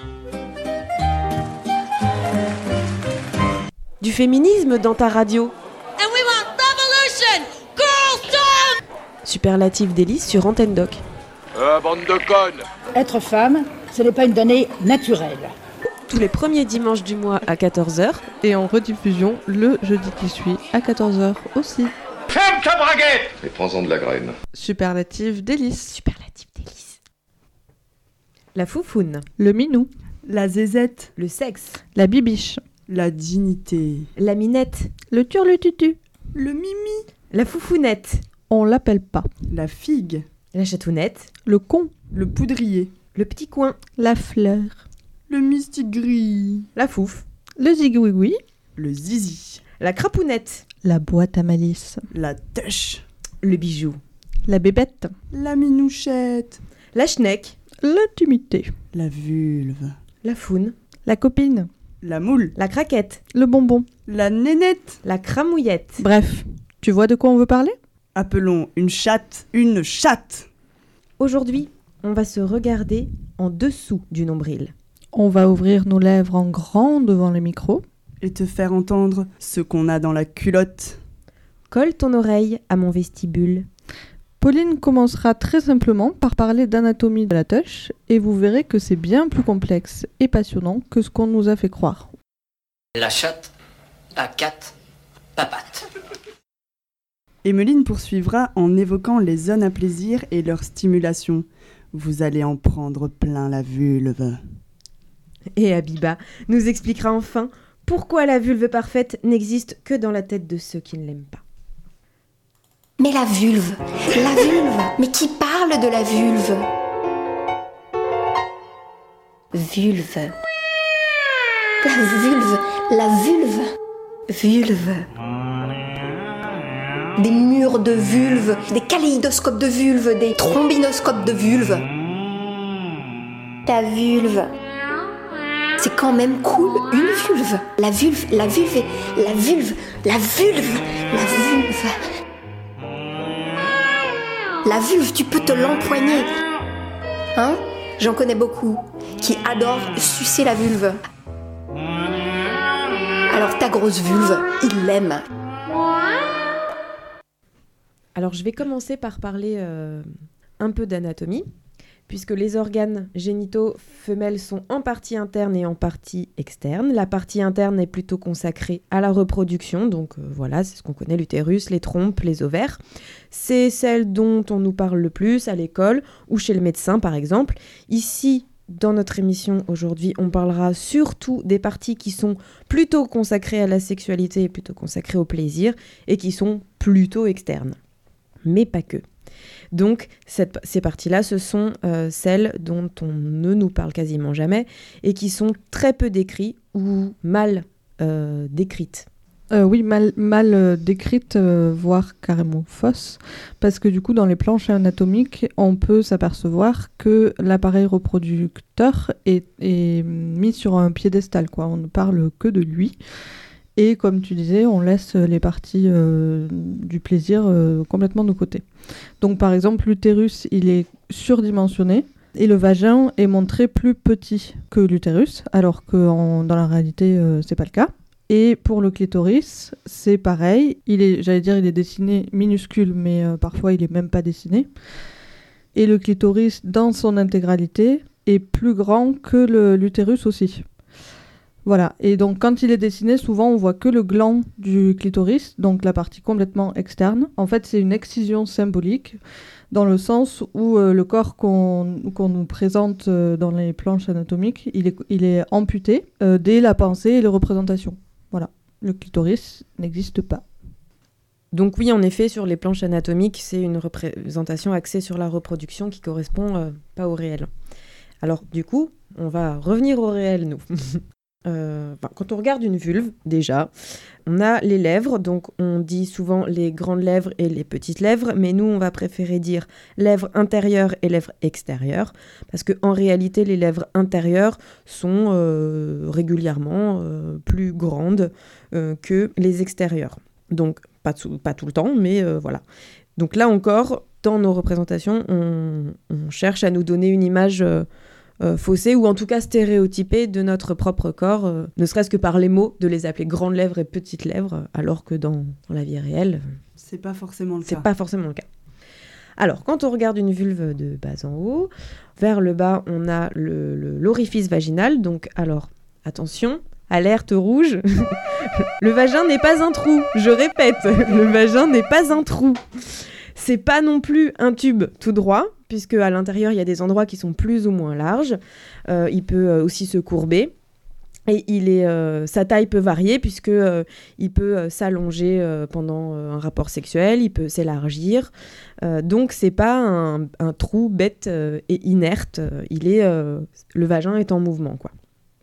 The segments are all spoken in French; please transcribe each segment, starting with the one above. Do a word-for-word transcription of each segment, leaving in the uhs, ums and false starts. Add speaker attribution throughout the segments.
Speaker 1: Du féminisme dans ta radio.
Speaker 2: And we want revolution! Girls down!
Speaker 1: Superlatif délice sur Antenne Doc.
Speaker 3: Euh, bande de connes!
Speaker 4: Être femme, ce n'est pas une donnée naturelle.
Speaker 1: Tous les premiers dimanches du mois à quatorze heures.
Speaker 5: Et en rediffusion le jeudi qui suit à quatorze heures aussi.
Speaker 3: Ferme ta braguette!
Speaker 6: Et prends-en de la graine.
Speaker 5: Superlatif délice.
Speaker 1: Superlatif délice. La foufoune.
Speaker 5: Le minou.
Speaker 7: La zézette.
Speaker 1: Le sexe.
Speaker 5: La bibiche.
Speaker 7: La dignité.
Speaker 1: La minette.
Speaker 5: Le turlututu.
Speaker 7: Le mimi.
Speaker 1: La foufounette.
Speaker 5: On l'appelle pas.
Speaker 7: La figue.
Speaker 1: La chatounette.
Speaker 5: Le con.
Speaker 7: Le poudrier.
Speaker 1: Le petit coin.
Speaker 5: La fleur.
Speaker 7: Le mistigris.
Speaker 1: La fouf.
Speaker 5: Le zigouigoui.
Speaker 7: Le zizi.
Speaker 1: La crapounette.
Speaker 5: La boîte à malice.
Speaker 7: La tèche.
Speaker 1: Le bijou.
Speaker 5: La bébête.
Speaker 7: La minouchette.
Speaker 1: La schneck.
Speaker 5: L'intimité.
Speaker 7: La vulve.
Speaker 1: La foune.
Speaker 5: La copine.
Speaker 7: La moule.
Speaker 1: La craquette.
Speaker 5: Le bonbon.
Speaker 7: La nénette.
Speaker 1: La cramouillette.
Speaker 5: Bref, tu vois de quoi on veut parler ?
Speaker 7: Appelons une chatte une chatte.
Speaker 1: Aujourd'hui, on va se regarder en dessous du nombril.
Speaker 5: On va ouvrir nos lèvres en grand devant les micros.
Speaker 7: Et te faire entendre ce qu'on a dans la culotte.
Speaker 1: Colle ton oreille à mon vestibule.
Speaker 5: Pauline commencera très simplement par parler d'anatomie de la teuche et vous verrez que c'est bien plus complexe et passionnant que ce qu'on nous a fait croire.
Speaker 8: La chatte à quatre papates.
Speaker 7: Emmeline poursuivra en évoquant les zones à plaisir et leur stimulation. Vous allez en prendre plein la vulve.
Speaker 1: Et Habiba nous expliquera enfin pourquoi la vulve parfaite n'existe que dans la tête de ceux qui ne l'aiment pas.
Speaker 9: Mais la vulve, la vulve, mais qui parle de la vulve ? Vulve. La vulve, la vulve, vulve. Des murs de vulve, des kaléidoscopes de vulve, des trombinoscopes de vulve. Ta vulve. C'est quand même cool, une vulve. La vulve, la vulve, la vulve, la vulve, la vulve. La vulve, tu peux te l'empoigner. Hein ? J'en connais beaucoup qui adorent sucer la vulve. Alors ta grosse vulve, il l'aime.
Speaker 1: Alors je vais commencer par parler euh, un peu d'anatomie, puisque les organes génitaux femelles sont en partie interne et en partie externe. La partie interne est plutôt consacrée à la reproduction, donc euh, voilà, c'est ce qu'on connaît, l'utérus, les trompes, les ovaires. C'est celle dont on nous parle le plus à l'école ou chez le médecin par exemple. Ici, dans notre émission aujourd'hui, on parlera surtout des parties qui sont plutôt consacrées à la sexualité et plutôt consacrées au plaisir et qui sont plutôt externes, mais pas que. Donc, cette, ces parties-là, ce sont euh, celles dont on ne nous parle quasiment jamais et qui sont très peu décrites ou mal euh, décrites.
Speaker 5: Euh, oui, mal, mal euh, décrites, euh, voire carrément fausses, parce que du coup, dans les planches anatomiques, on peut s'apercevoir que l'appareil reproducteur est, est mis sur un piédestal, quoi. On ne parle que de lui. Et comme tu disais, on laisse les parties euh, du plaisir euh, complètement de côté. Donc par exemple, l'utérus, il est surdimensionné et le vagin est montré plus petit que l'utérus, alors que en, dans la réalité, euh, c'est pas le cas. Et pour le clitoris, c'est pareil. Il est, j'allais dire, il est dessiné minuscule, mais euh, parfois il est même pas dessiné. Et le clitoris, dans son intégralité, est plus grand que le, l'utérus aussi. Voilà, et donc quand il est dessiné, souvent on voit que le gland du clitoris, donc la partie complètement externe. En fait, c'est une excision symbolique, dans le sens où euh, le corps qu'on, qu'on nous présente euh, dans les planches anatomiques, il est, il est amputé euh, dès la pensée et les représentations. Voilà, le clitoris n'existe pas.
Speaker 1: Donc oui, en effet, sur les planches anatomiques, c'est une représentation axée sur la reproduction qui correspond euh, pas au réel. Alors du coup, on va revenir au réel, nous. Euh, ben, quand on regarde une vulve, déjà, on a les lèvres, donc on dit souvent les grandes lèvres et les petites lèvres, mais nous, on va préférer dire lèvres intérieures et lèvres extérieures, parce qu'en réalité, les lèvres intérieures sont euh, régulièrement euh, plus grandes euh, que les extérieures. Donc, pas tout, pas tout le temps, mais euh, voilà. Donc là encore, dans nos représentations, on, on cherche à nous donner une image... Euh, euh, faussée ou en tout cas stéréotypée de notre propre corps, euh, ne serait-ce que par les mots, de les appeler grandes lèvres et petites lèvres, alors que dans, dans la vie réelle,
Speaker 7: c'est pas forcément le
Speaker 1: c'est
Speaker 7: cas.
Speaker 1: pas forcément le cas. Alors, quand on regarde une vulve de bas en haut, vers le bas, on a le, le, l'orifice vaginal. Donc, alors, attention, alerte rouge. Le vagin n'est pas un trou, je répète, le vagin n'est pas un trou. C'est pas non plus un tube tout droit, puisque à l'intérieur, il y a des endroits qui sont plus ou moins larges. Euh, il peut euh, aussi se courber. Et il est, euh, sa taille peut varier puisque euh, il peut euh, s'allonger euh, pendant euh, un rapport sexuel, il peut s'élargir. Euh, donc c'est pas un, un trou bête euh, et inerte. Il est, euh, le vagin est en mouvement, quoi.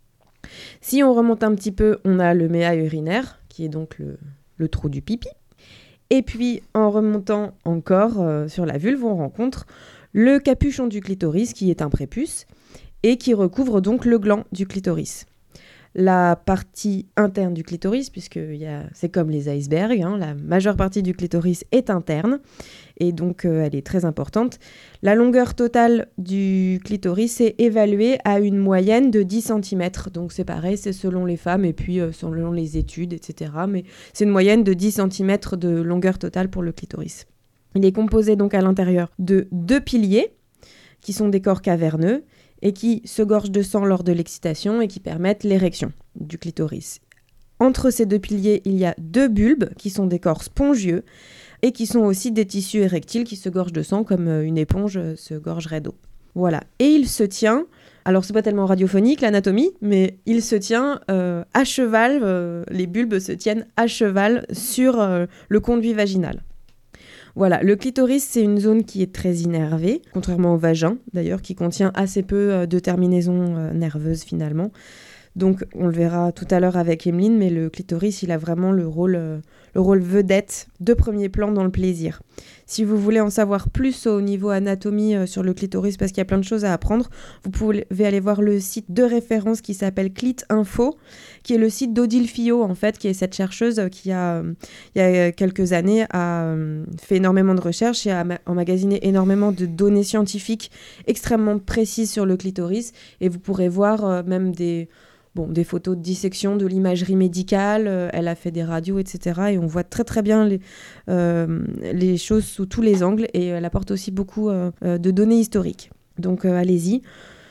Speaker 1: Si on remonte un petit peu, on a le méa urinaire qui est donc le, le trou du pipi. Et puis en remontant encore euh, sur la vulve, on rencontre le capuchon du clitoris qui est un prépuce et qui recouvre donc le gland du clitoris. La partie interne du clitoris, puisque y a, c'est comme les icebergs, hein, la majeure partie du clitoris est interne, et donc euh, elle est très importante. La longueur totale du clitoris est évaluée à une moyenne de dix centimètres, donc c'est pareil, c'est selon les femmes, et puis euh, selon les études, et cetera. Mais c'est une moyenne de dix centimètres de longueur totale pour le clitoris. Il est composé donc à l'intérieur de deux piliers, qui sont des corps caverneux, et qui se gorgent de sang lors de l'excitation et qui permettent l'érection du clitoris. Entre ces deux piliers, il y a deux bulbes qui sont des corps spongieux et qui sont aussi des tissus érectiles qui se gorgent de sang comme une éponge se gorgerait d'eau. Voilà. Et il se tient, alors c'est pas tellement radiophonique l'anatomie, mais il se tient euh, à cheval, euh, les bulbes se tiennent à cheval sur euh, le conduit vaginal. Voilà, le clitoris, c'est une zone qui est très innervée, contrairement au vagin, d'ailleurs, qui contient assez peu de terminaisons euh, nerveuses, finalement. Donc, on le verra tout à l'heure avec Emeline, mais le clitoris, il a vraiment le rôle, euh, le rôle vedette de premier plan dans le plaisir. Si vous voulez en savoir plus au niveau anatomie euh, sur le clitoris, parce qu'il y a plein de choses à apprendre, vous pouvez aller voir le site de référence qui s'appelle Clit Info, qui est le site d'Odile Fillot, en fait, qui est cette chercheuse qui a, euh, il y a quelques années, a euh, fait énormément de recherches et a ma- emmagasiné énormément de données scientifiques extrêmement précises sur le clitoris. Et vous pourrez voir euh, même des... Bon, des photos de dissection, de l'imagerie médicale, euh, elle a fait des radios, et cetera. Et on voit très très bien les, euh, les choses sous tous les angles et elle apporte aussi beaucoup euh, euh, de données historiques. Donc euh, allez-y.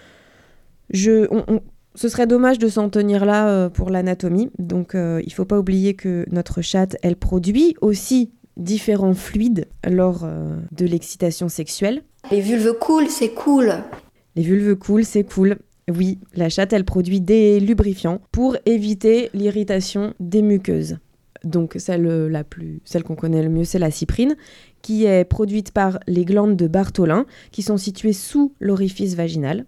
Speaker 1: Je, on, on, ce serait dommage de s'en tenir là euh, pour l'anatomie. Donc euh, il ne faut pas oublier que notre chatte, elle produit aussi différents fluides lors euh, de l'excitation sexuelle.
Speaker 9: Les vulves coulent, c'est cool.
Speaker 1: Les vulves coulent, c'est cool. Oui, la chatte, elle produit des lubrifiants pour éviter l'irritation des muqueuses. Donc celle, la plus, celle qu'on connaît le mieux, c'est la cyprine, qui est produite par les glandes de Bartholin, qui sont situées sous l'orifice vaginal.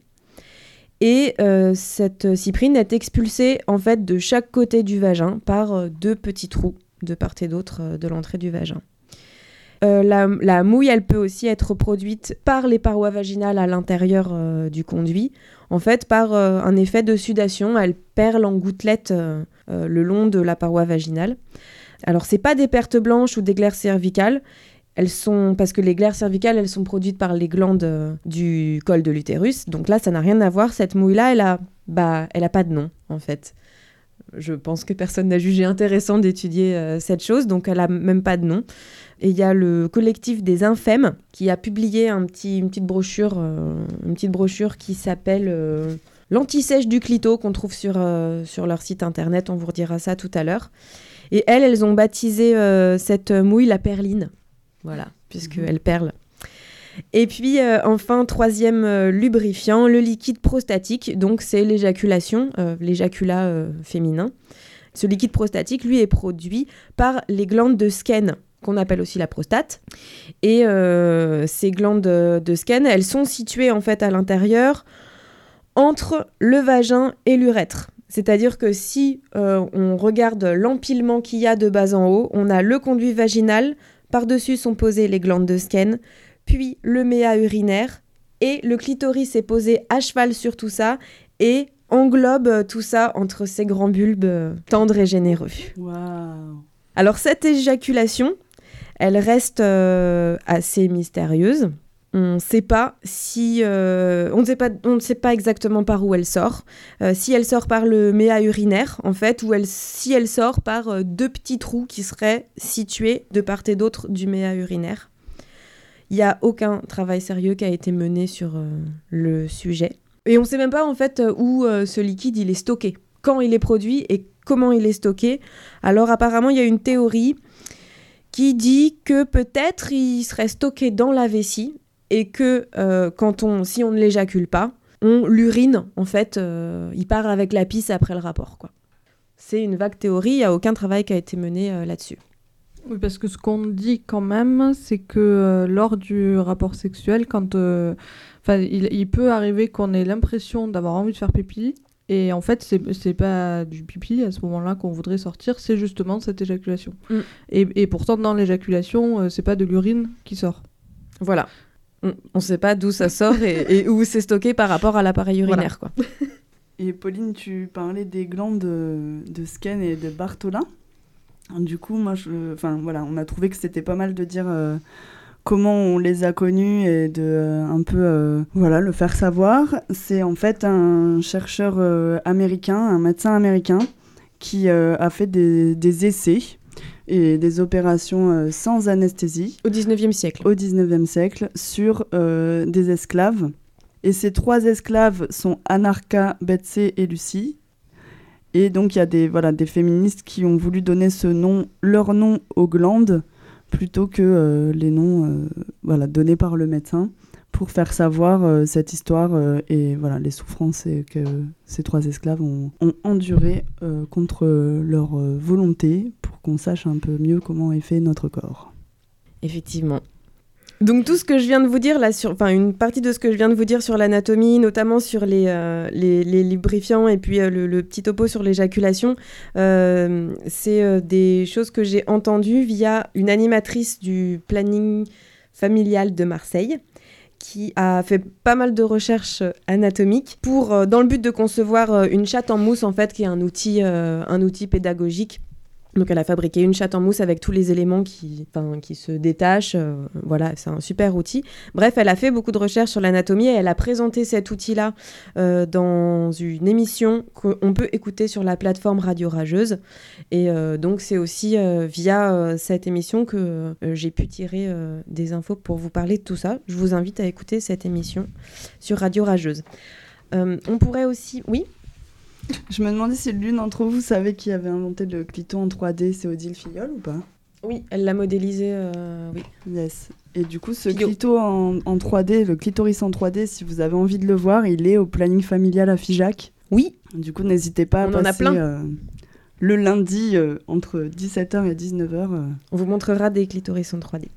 Speaker 1: Et euh, cette cyprine est expulsée en fait de chaque côté du vagin par euh, deux petits trous de part et d'autre euh, de l'entrée du vagin. Euh, la, la mouille, elle peut aussi être produite par les parois vaginales à l'intérieur euh, du conduit, en fait par euh, un effet de sudation. Elle perle en gouttelettes euh, euh, le long de la paroi vaginale. Alors, c'est pas des pertes blanches ou des glaires cervicales, elles sont, parce que les glaires cervicales, elles sont produites par les glandes euh, du col de l'utérus, donc là, ça n'a rien à voir. Cette mouille-là, elle a, bah, elle a pas de nom, en fait. Je pense que personne n'a jugé intéressant d'étudier euh, cette chose, donc elle a même pas de nom. Et il y a le collectif des infêmes qui a publié un petit, une, petite brochure, euh, une petite brochure qui s'appelle euh, l'anti-sèche du clito, qu'on trouve sur, euh, sur leur site internet, on vous redira ça tout à l'heure. Et elles, elles ont baptisé euh, cette mouille la perline, voilà, puisqu'elle mmh. perle. Et puis euh, enfin, troisième euh, lubrifiant, le liquide prostatique, donc c'est l'éjaculation, euh, l'éjaculat euh, féminin. Ce liquide prostatique, lui, est produit par les glandes de Skene, qu'on appelle aussi la prostate. Et euh, ces glandes de, de Skene, elles sont situées en fait à l'intérieur entre le vagin et l'urètre. C'est-à-dire que si euh, on regarde l'empilement qu'il y a de bas en haut, on a le conduit vaginal, par-dessus sont posées les glandes de Skene, puis le méa urinaire, et le clitoris est posé à cheval sur tout ça, et englobe tout ça entre ces grands bulbes tendres et généreux.
Speaker 7: Wow.
Speaker 1: Alors cette éjaculation, elle reste euh, assez mystérieuse. On ne sait pas si euh, on ne sait pas on ne sait pas exactement par où elle sort. Euh, si elle sort par le méa urinaire en fait, ou elle si elle sort par euh, deux petits trous qui seraient situés de part et d'autre du méa urinaire. Il n'y a aucun travail sérieux qui a été mené sur euh, le sujet. Et on ne sait même pas en fait où euh, ce liquide il est stocké, quand il est produit et comment il est stocké. Alors apparemment il y a une théorie qui dit que peut-être il serait stocké dans la vessie et que euh, quand on, si on ne l'éjacule pas, on l'urine, en fait, euh, il part avec la pisse après le rapport, quoi. C'est une vague théorie, il n'y a aucun travail qui a été mené euh, là-dessus.
Speaker 5: Oui, parce que ce qu'on dit quand même, c'est que euh, lors du rapport sexuel, quand, euh, il, il peut arriver qu'on ait l'impression d'avoir envie de faire pipi, et en fait, c'est, c'est pas du pipi à ce moment-là qu'on voudrait sortir, c'est justement cette éjaculation. Mm. Et, et pourtant, dans l'éjaculation, euh, c'est pas de l'urine qui sort.
Speaker 1: Voilà. On ne sait pas d'où ça sort et, et où c'est stocké par rapport à l'appareil urinaire. Voilà. Quoi.
Speaker 7: Et Pauline, tu parlais des glandes de, de Skene et de Bartholin. Du coup, moi, je, enfin, voilà, on a trouvé que c'était pas mal de dire euh, comment on les a connus et de euh, un peu euh, voilà, le faire savoir. C'est en fait un chercheur euh, américain, un médecin américain, qui euh, a fait des, des essais et des opérations euh, sans anesthésie.
Speaker 1: Au dix-neuvième siècle.
Speaker 7: Au dix-neuvième siècle, sur euh, des esclaves. Et ces trois esclaves sont Anarcha, Betsy et Lucie. Et donc, il y a des, voilà, des féministes qui ont voulu donner ce nom, leur nom aux glandes, plutôt que euh, les noms euh, voilà, donnés par le médecin, pour faire savoir euh, cette histoire euh, et voilà, les souffrances et que ces trois esclaves ont, ont enduré euh, contre leur euh, volonté, pour qu'on sache un peu mieux comment est fait notre corps.
Speaker 1: Effectivement. Donc tout ce que je viens de vous dire là, sur, enfin une partie de ce que je viens de vous dire sur l'anatomie, notamment sur les, euh, les, les lubrifiants et puis euh, le, le petit topo sur l'éjaculation, euh, c'est euh, des choses que j'ai entendues via une animatrice du planning familial de Marseille, qui a fait pas mal de recherches anatomiques pour, euh, dans le but de concevoir euh, une chatte en mousse, en fait, qui est un outil, euh, un outil pédagogique. Donc elle a fabriqué une chatte en mousse avec tous les éléments qui, qui se détachent. Euh, voilà, c'est un super outil. Bref, elle a fait beaucoup de recherches sur l'anatomie et elle a présenté cet outil-là euh, dans une émission qu'on peut écouter sur la plateforme Radio Rageuse. Et euh, donc c'est aussi euh, via euh, cette émission que euh, j'ai pu tirer euh, des infos pour vous parler de tout ça. Je vous invite à écouter cette émission sur Radio Rageuse. Euh, on pourrait aussi... Oui ?
Speaker 7: Je me demandais si l'une d'entre vous savait qui avait inventé le clito en trois D, c'est Odile Filleul ou pas ?
Speaker 1: Oui, elle l'a modélisé, euh, oui.
Speaker 7: Yes. Et du coup, ce
Speaker 1: Clio.
Speaker 7: clito en, en trois D, le clitoris en trois D, si vous avez envie de le voir, il est au planning familial à Figeac.
Speaker 1: Oui.
Speaker 7: Du coup, n'hésitez pas à
Speaker 1: On
Speaker 7: passer
Speaker 1: en a plein.
Speaker 7: Euh, le lundi euh, entre dix-sept heures et dix-neuf heures. Euh.
Speaker 1: On vous montrera des clitoris en trois D.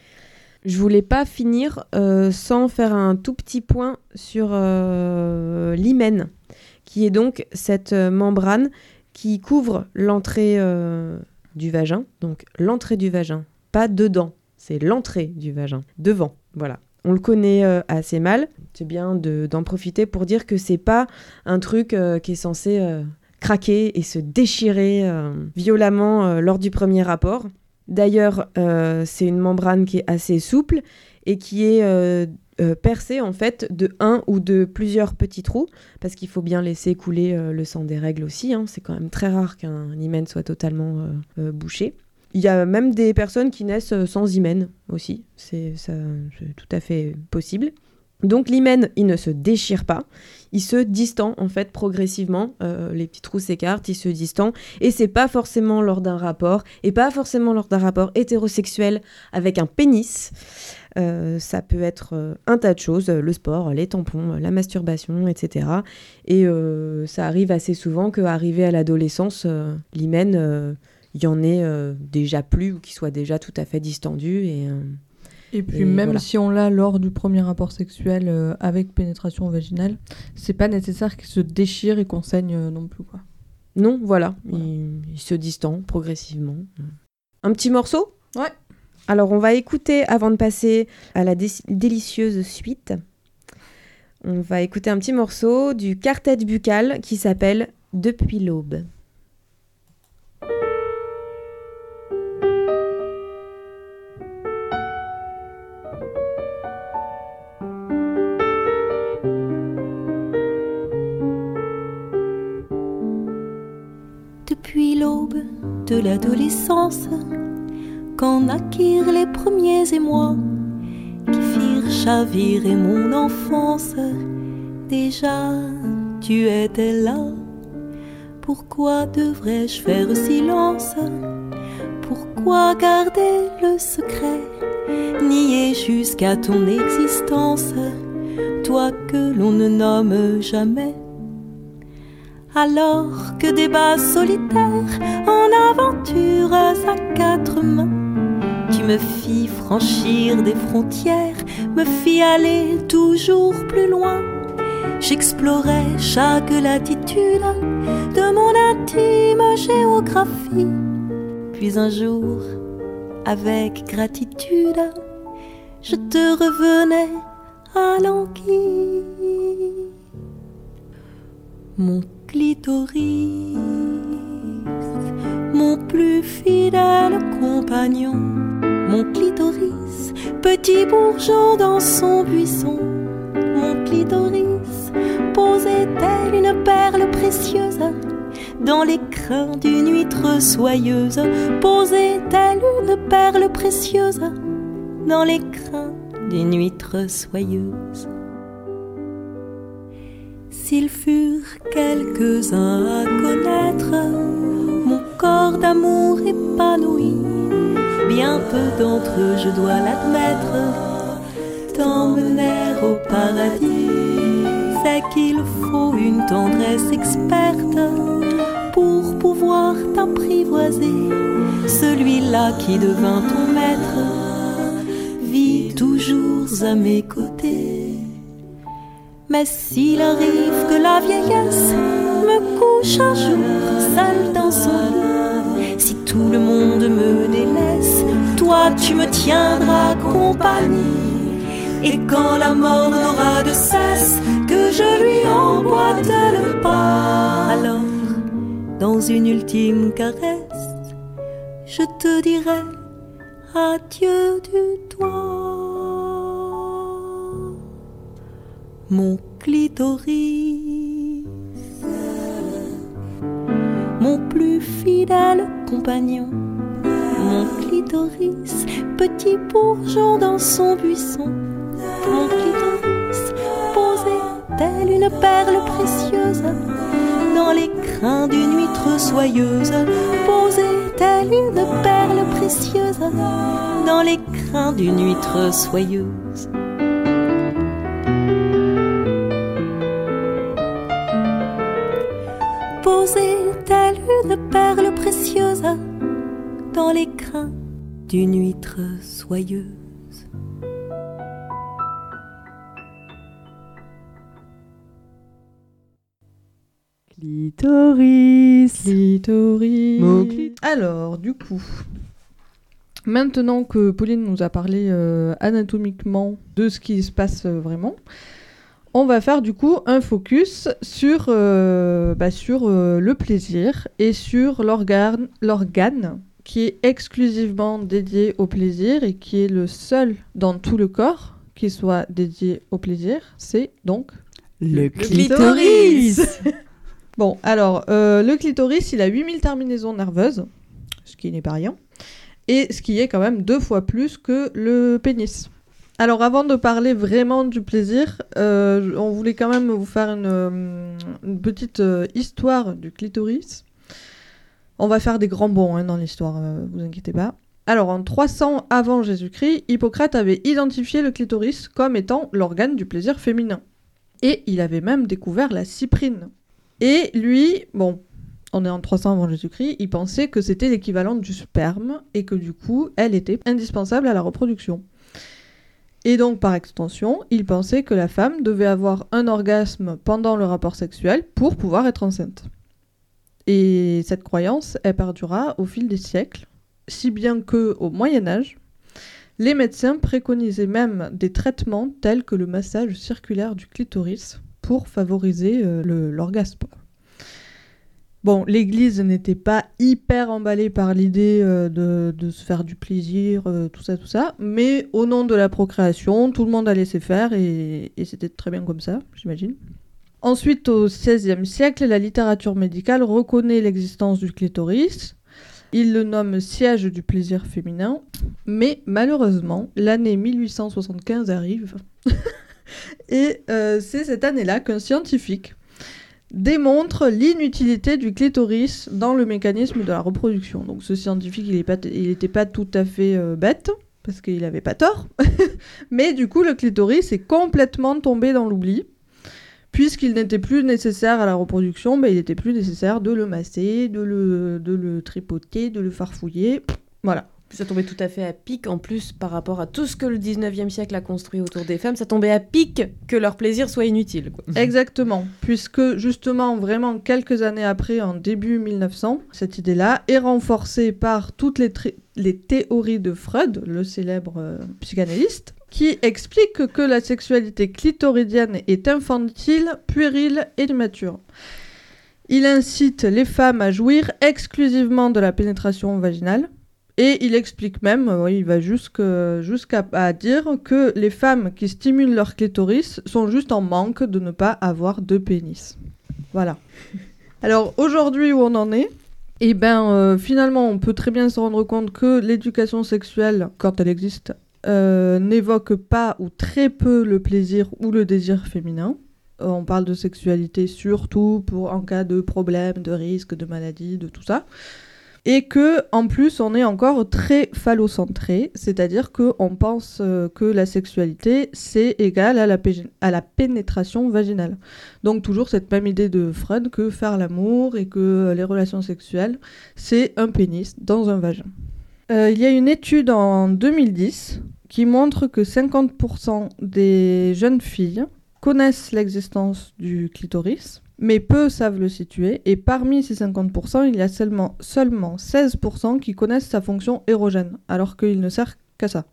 Speaker 1: Je voulais pas finir euh, sans faire un tout petit point sur euh, l'hymen, qui est donc cette euh, membrane qui couvre l'entrée euh, du vagin. Donc l'entrée du vagin, pas dedans, c'est l'entrée du vagin, devant, voilà. On le connaît euh, assez mal, c'est bien de, d'en profiter pour dire que c'est pas un truc euh, qui est censé euh, craquer et se déchirer euh, violemment euh, lors du premier rapport. D'ailleurs, euh, c'est une membrane qui est assez souple et qui est euh, euh, percée en fait de un ou de plusieurs petits trous, parce qu'il faut bien laisser couler euh, le sang des règles aussi, hein. C'est quand même très rare qu'un hymen soit totalement euh, euh, bouché. Il y a même des personnes qui naissent sans hymen aussi, c'est, ça, c'est tout à fait possible. Donc l'hymen, il ne se déchire pas, il se distend en fait progressivement, euh, les petits trous s'écartent, il se distend, et c'est pas forcément lors d'un rapport, et pas forcément lors d'un rapport hétérosexuel avec un pénis, euh, ça peut être euh, un tas de choses, le sport, les tampons, la masturbation, et cetera. Et euh, ça arrive assez souvent qu'arrivé à l'adolescence, euh, l'hymen, euh, il y en ait euh, déjà plus, ou qu'il soit déjà tout à fait distendu, et... Euh,
Speaker 5: Et puis
Speaker 1: Et
Speaker 5: même
Speaker 1: voilà.
Speaker 5: si on l'a lors du premier rapport sexuel euh, avec pénétration vaginale, c'est pas nécessaire qu'il se déchire et qu'on saigne euh, non plus, quoi.
Speaker 1: Non, voilà,
Speaker 5: Voilà.
Speaker 1: Il, il se distend progressivement. Un petit morceau ?
Speaker 5: Ouais.
Speaker 1: Alors on va écouter, avant de passer à la dé- délicieuse suite, on va écouter un petit morceau du quartet buccal qui s'appelle « Depuis l'aube ».
Speaker 6: depuis l'aube de l'adolescence, quand naquirent les premiers émois qui firent chavirer mon enfance. Déjà, tu étais là. Pourquoi devrais-je faire silence? Pourquoi garder le secret, nier jusqu'à ton existence, toi que l'on ne nomme jamais? Alors que débat solitaire en aventure à quatre mains, tu me fis franchir des frontières, me fis aller toujours plus loin. J'explorais chaque latitude de mon intime géographie. Puis un jour, avec gratitude, je te revenais à l'anguille. Mon clitoris, mon plus fidèle compagnon, mon clitoris, petit bourgeon dans son buisson. Mon clitoris posait telle une perle précieuse dans les crins d'une huître soyeuse. Posait telle une perle précieuse dans les crins d'une huître soyeuse. S'ils furent quelques-uns à connaître mon corps d'amour épanoui, bien peu d'entre eux, je dois l'admettre, t'emmenèrent au paradis. C'est qu'il faut une tendresse experte pour pouvoir t'apprivoiser. Celui-là qui devint ton maître vit toujours à mes côtés. Mais s'il arrive que la vieillesse me couche un jour seul dans son lit, si tout le monde me délaisse, toi tu me tiendras compagnie. Et quand la mort n'aura de cesse que je lui emboîte le pas, alors dans une ultime caresse, je te dirai adieu du doigt. Mon clitoris, mon plus fidèle compagnon, mon clitoris, petit bourgeon dans son buisson. Mon clitoris posait telle une perle précieuse dans les crins d'une huître soyeuse. Posait telle une perle précieuse dans les crins d'une huître soyeuse. Posait telle une perle précieuse dans les crins d'une huître soyeuse.
Speaker 7: Clitoris.
Speaker 5: Clitoris.
Speaker 7: Mon clit-
Speaker 5: Alors, du coup, maintenant que Pauline nous a parlé euh, anatomiquement de ce qui se passe euh, vraiment, on va faire du coup un focus sur, euh, bah, sur euh, le plaisir et sur l'organe, l'organe qui est exclusivement dédié au plaisir et qui est le seul dans tout le corps qui soit dédié au plaisir. C'est donc
Speaker 7: Le
Speaker 5: clitoris. Bon, alors, euh, le clitoris, il a huit mille terminaisons nerveuses, ce qui n'est pas rien, et ce qui est quand même deux fois plus que le pénis. Alors, avant de parler vraiment du plaisir, euh, on voulait quand même vous faire une, une petite euh, histoire du clitoris. On va faire des grands bonds hein, dans l'histoire, euh, vous inquiétez pas. Alors, en trois cents avant Jésus-Christ, Hippocrate avait identifié le clitoris comme étant l'organe du plaisir féminin. Et il avait même découvert la cyprine. Et lui, bon, on est en trois cents avant Jésus-Christ, il pensait que c'était l'équivalent du sperme et que du coup, elle était indispensable à la reproduction. Et donc, par extension, il pensait que la femme devait avoir un orgasme pendant le rapport sexuel pour pouvoir être enceinte. Et cette croyance, elle perdura au fil des siècles, si bien qu'au Moyen-Âge, les médecins préconisaient même des traitements tels que le massage circulaire du clitoris pour favoriser euh, le, l'orgasme. Bon, l'Église n'était pas hyper emballée par l'idée euh, de, de se faire du plaisir, euh, tout ça, tout ça, mais au nom de la procréation, tout le monde a laissé faire et, et c'était très bien comme ça, j'imagine. Ensuite, au seizième siècle, la littérature médicale reconnaît l'existence du clitoris. Il le nomme siège du plaisir féminin. Mais malheureusement, l'année mille huit cent soixante-quinze arrive. Et euh, c'est cette année-là qu'un scientifique démontre l'inutilité du clitoris dans le mécanisme de la reproduction. Donc ce scientifique, il n'était pas, pas tout à fait euh, bête, parce qu'il n'avait pas tort. Mais du coup, le clitoris est complètement tombé dans l'oubli. Puisqu'il n'était plus nécessaire à la reproduction, ben, il n'était plus nécessaire de le masser, de le, de le tripoter, de le farfouiller. Voilà.
Speaker 1: Ça tombait tout à fait à pic, en plus, par rapport à tout ce que le dix-neuvième siècle a construit autour des femmes. Ça tombait à pic que leur plaisir soit inutile, quoi.
Speaker 5: Exactement. Puisque, justement, vraiment, quelques années après, en début mille neuf cents, cette idée-là est renforcée par toutes les, tri- les théories de Freud, le célèbre euh, psychanalyste, qui explique que la sexualité clitoridienne est infantile, puérile et immature. Il incite les femmes à jouir exclusivement de la pénétration vaginale, et il explique même, oui, il va jusque, jusqu'à à dire que les femmes qui stimulent leur clitoris sont juste en manque de ne pas avoir de pénis. Voilà. Alors aujourd'hui, où on en est ? Eh ben, euh, finalement, on peut très bien se rendre compte que l'éducation sexuelle, quand elle existe, Euh, n'évoque pas ou très peu le plaisir ou le désir féminin. Euh, on parle de sexualité surtout pour en cas de problème, de risque, de maladie, de tout ça. Et que, en plus, on est encore très phallocentré, c'est-à-dire qu'on pense euh, que la sexualité, c'est égal à la, pé- à la pénétration vaginale. Donc toujours cette même idée de Freud que faire l'amour et que les relations sexuelles, c'est un pénis dans un vagin. Euh, il y a une étude en deux mille dix qui montre que cinquante pour cent des jeunes filles connaissent l'existence du clitoris, mais peu savent le situer. Et parmi ces cinquante pour cent, il y a seulement, seulement seize pour cent qui connaissent sa fonction érogène, alors qu'il ne sert qu'à ça.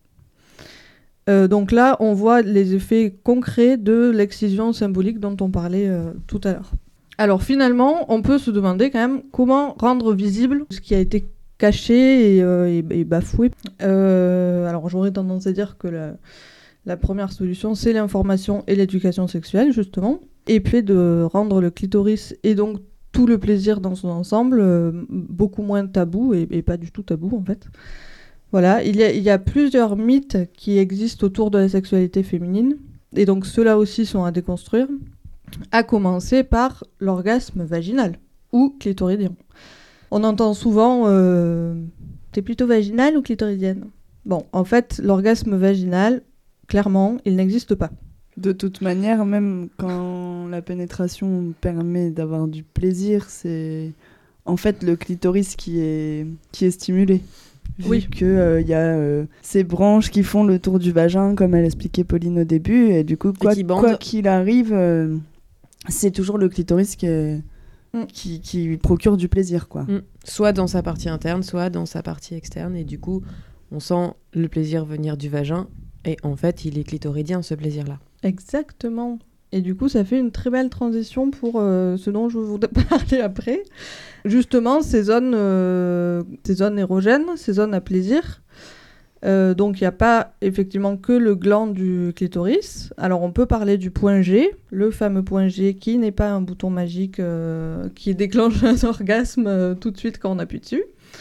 Speaker 5: Euh, donc là, on voit les effets concrets de l'excision symbolique dont on parlait euh, tout à l'heure. Alors finalement, on peut se demander quand même comment rendre visible ce qui a été caché et, euh, et, et bafoué. Euh, alors j'aurais tendance à dire que la, la première solution, c'est l'information et l'éducation sexuelle, justement. Et puis de rendre le clitoris et donc tout le plaisir dans son ensemble euh, beaucoup moins tabou et, et pas du tout tabou, en fait. Voilà, il y a, il y a plusieurs mythes qui existent autour de la sexualité féminine. Et donc ceux-là aussi sont à déconstruire. À commencer par l'orgasme vaginal ou clitoridien. On entend souvent euh, « t'es plutôt vaginale ou clitoridienne ?» Bon, en fait, l'orgasme vaginal, clairement, il n'existe pas.
Speaker 7: De toute manière, même quand la pénétration permet d'avoir du plaisir, c'est en fait le clitoris qui est, qui est stimulé. Vu
Speaker 5: oui.
Speaker 7: qu'il euh, y a euh, ces branches qui font le tour du vagin, comme elle expliquait Pauline au début, et du coup, quoi, quoi qu'il arrive, euh, c'est toujours le clitoris qui est... Qui, qui lui procure du plaisir, quoi.
Speaker 1: Mmh. Soit dans sa partie interne, soit dans sa partie externe. Et du coup, on sent le plaisir venir du vagin. Et en fait, il est clitoridien, ce plaisir-là.
Speaker 5: Exactement. Et du coup, ça fait une très belle transition pour euh, ce dont je voudrais parler après. Justement, ces zones, euh, ces zones érogènes, ces zones à plaisir. Euh, donc, il n'y a pas effectivement que le gland du clitoris. Alors, on peut parler du point G, le fameux point G qui n'est pas un bouton magique euh, qui déclenche un orgasme euh, tout de suite quand on appuie dessus.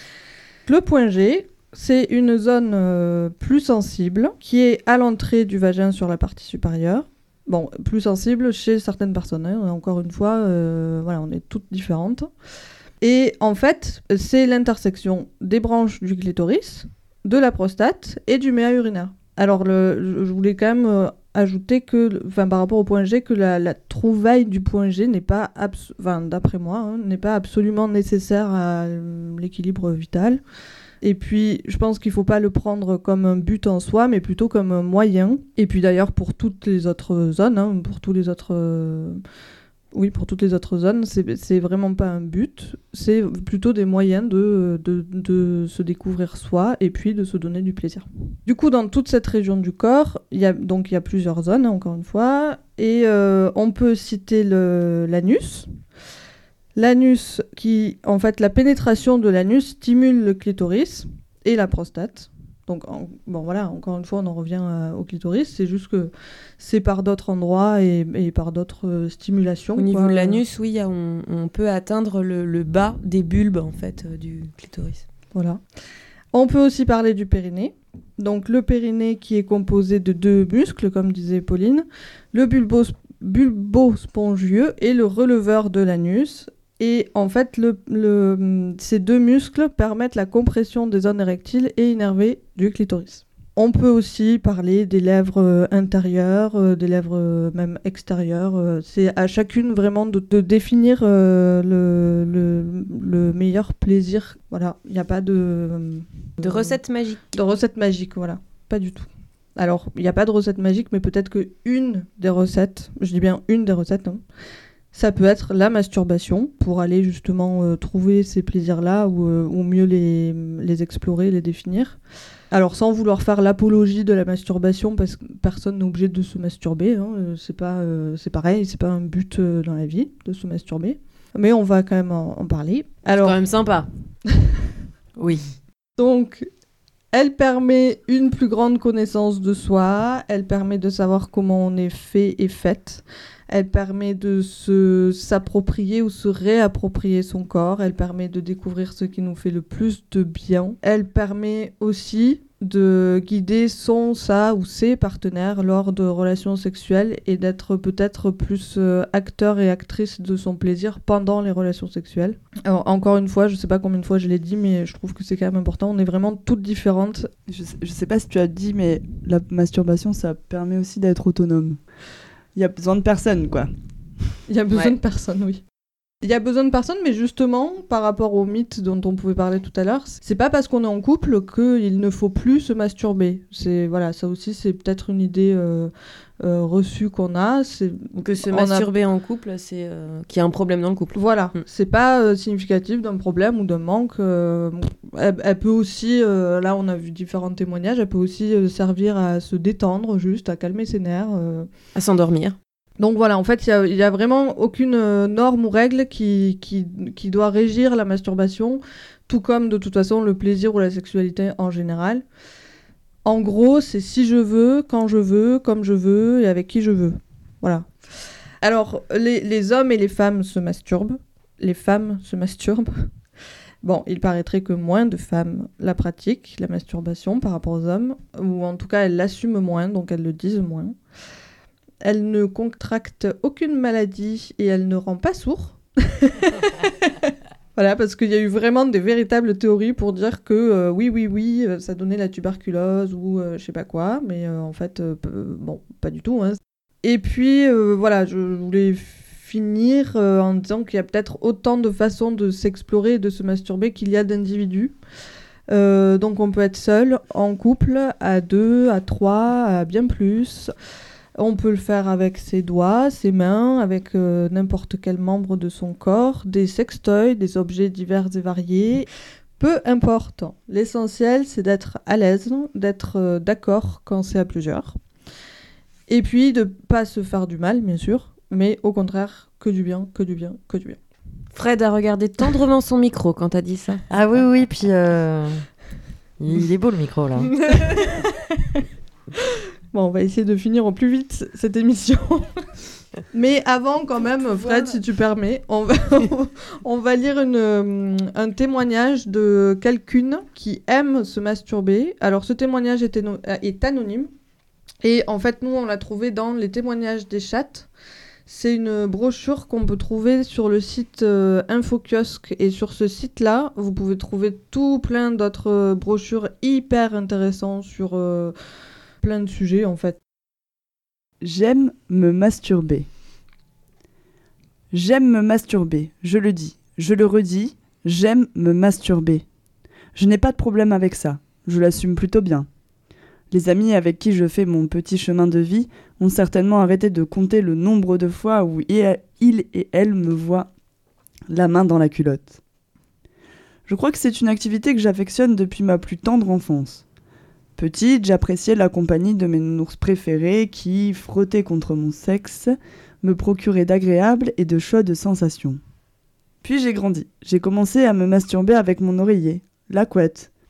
Speaker 5: Le point G, c'est une zone euh, plus sensible qui est à l'entrée du vagin sur la partie supérieure. Bon, plus sensible chez certaines personnes. Hein. Encore une fois, euh, voilà, on est toutes différentes. Et en fait, c'est l'intersection des branches du clitoris, de la prostate et du méa urinaire. Alors, le, je voulais quand même euh, ajouter que, enfin, par rapport au point G, que la, la trouvaille du point G n'est pas, abso- enfin, d'après moi, hein, n'est pas absolument nécessaire à l'équilibre vital. Et puis, je pense qu'il ne faut pas le prendre comme un but en soi, mais plutôt comme un moyen. Et puis d'ailleurs, pour toutes les autres zones, hein, pour tous les autres... Euh... Oui, pour toutes les autres zones, c'est, c'est vraiment pas un but, c'est plutôt des moyens de, de, de se découvrir soi et puis de se donner du plaisir. Du coup, dans toute cette région du corps, il y a, donc il y a plusieurs zones, hein, encore une fois, et euh, on peut citer le, l'anus. L'anus qui, en fait, la pénétration de l'anus stimule le clitoris et la prostate. Donc, en, bon voilà, encore une fois, on en revient à, au clitoris. C'est juste que c'est par d'autres endroits et, et par d'autres euh, stimulations.
Speaker 1: Au niveau
Speaker 5: quoi.
Speaker 1: de l'anus, oui, on, on peut atteindre le, le bas des bulbes en fait euh, du clitoris.
Speaker 5: Voilà. On peut aussi parler du périnée. Donc le périnée qui est composé de deux muscles, comme disait Pauline, le bulbos, bulbospongieux et le releveur de l'anus. Et en fait, le, le, ces deux muscles permettent la compression des zones érectiles et innervées du clitoris. On peut aussi parler des lèvres euh, intérieures, euh, des lèvres euh, même extérieures. Euh, c'est à chacune vraiment de, de définir euh, le, le, le meilleur plaisir. Voilà, il n'y a pas de...
Speaker 1: De recette magique.
Speaker 5: De recette magique, voilà. Pas du tout. Alors, il n'y a pas de recette magique, mais peut-être qu'une des recettes, je dis bien une des recettes, hein, ça peut être la masturbation, pour aller justement euh, trouver ces plaisirs-là ou, euh, ou mieux les, les explorer, les définir. Alors, sans vouloir faire l'apologie de la masturbation, parce que personne n'est obligé de se masturber, hein, euh, c'est pas, euh, c'est pareil, c'est pas un but euh, dans la vie de se masturber. Mais on va quand même en, en parler. Alors,
Speaker 1: c'est quand même sympa. Oui.
Speaker 5: Donc, elle permet une plus grande connaissance de soi, elle permet de savoir comment on est fait et faite. Elle permet de se, s'approprier ou se réapproprier son corps. Elle permet de découvrir ce qui nous fait le plus de bien. Elle permet aussi de guider son, sa ou ses partenaires lors de relations sexuelles et d'être peut-être plus euh, acteur et actrice de son plaisir pendant les relations sexuelles. Alors, encore une fois, je sais pas combien de fois je l'ai dit, mais je trouve que c'est quand même important. On est vraiment toutes différentes.
Speaker 7: Je sais, je sais pas si tu as dit, mais la masturbation, ça permet aussi d'être autonome. Il y a besoin de personne, quoi.
Speaker 5: Il y a besoin
Speaker 1: Ouais.
Speaker 5: de personne, oui. Il y a besoin de personne, mais justement, par rapport au mythe dont on pouvait parler tout à l'heure, c'est pas parce qu'on est en couple qu'il ne faut plus se masturber. C'est, voilà, ça aussi, c'est peut-être une idée euh, euh, reçue qu'on a. C'est,
Speaker 1: Que se
Speaker 5: on a-
Speaker 1: masturber en couple, c'est euh, qu'il y a un problème dans le couple.
Speaker 5: Voilà,
Speaker 1: Mm.
Speaker 5: c'est pas euh, significatif d'un problème ou d'un manque. euh, elle, elle peut aussi, euh, là on a vu différents témoignages, elle peut aussi euh, servir à se détendre, juste à calmer ses nerfs. euh.
Speaker 1: À s'endormir.
Speaker 5: Donc voilà, en fait, il n'y a, a vraiment aucune euh, norme ou règle qui, qui, qui doit régir la masturbation, tout comme de toute façon le plaisir ou la sexualité en général. En gros, c'est si je veux, quand je veux, comme je veux et avec qui je veux. Voilà. Alors, les, les hommes et les femmes se masturbent. Les femmes se masturbent. Bon, il paraîtrait que moins de femmes la pratiquent, la masturbation, par rapport aux hommes, ou en tout cas, elles l'assument moins, donc elles le disent moins. Elle ne contracte aucune maladie et elle ne rend pas sourd. Voilà, parce qu'il y a eu vraiment des véritables théories pour dire que euh, oui, oui, oui, euh, ça donnait la tuberculose ou euh, je sais pas quoi, mais euh, en fait, euh, p- bon, pas du tout. Hein. Et puis, euh, voilà, je voulais finir euh, en disant qu'il y a peut-être autant de façons de s'explorer et de se masturber qu'il y a d'individus. Euh, donc on peut être seul, en couple, à deux, à trois, à bien plus. On peut le faire avec ses doigts, ses mains, avec euh, n'importe quel membre de son corps, des sextoys, des objets divers et variés. Peu importe. L'essentiel, c'est d'être à l'aise, d'être euh, d'accord quand c'est à plusieurs. Et puis, de pas se faire du mal, bien sûr, mais au contraire, que du bien, que du bien, que du bien.
Speaker 1: Fred a regardé tendrement son micro quand t'as dit ça.
Speaker 10: Ah oui, oui, puis euh, il est beau le micro là.
Speaker 5: Bon, on va essayer de finir au plus vite cette émission. Mais avant, quand même, Fred, voilà. Si tu permets, on va, on va lire une, un témoignage de quelqu'une qui aime se masturber. Alors, ce témoignage est, éno- est anonyme. Et en fait, nous, on l'a trouvé dans les témoignages des chats. C'est une brochure qu'on peut trouver sur le site euh, InfoKiosque. Et sur ce site-là, vous pouvez trouver tout plein d'autres euh, brochures hyper intéressantes sur euh, plein de sujets, en fait.
Speaker 7: J'aime me masturber. J'aime me masturber, je le dis, je le redis, j'aime me masturber. Je n'ai pas de problème avec ça, je l'assume plutôt bien. Les amis avec qui je fais mon petit chemin de vie ont certainement arrêté de compter le nombre de fois où ils et elles me voient la main dans la culotte. Je crois que c'est une activité que j'affectionne depuis ma plus tendre enfance. Petite, j'appréciais la compagnie de mes nounours préférés qui, frottés contre mon sexe, me procuraient d'agréables et de chaudes sensations. Puis j'ai grandi. J'ai commencé à me masturber avec mon oreiller, la couette,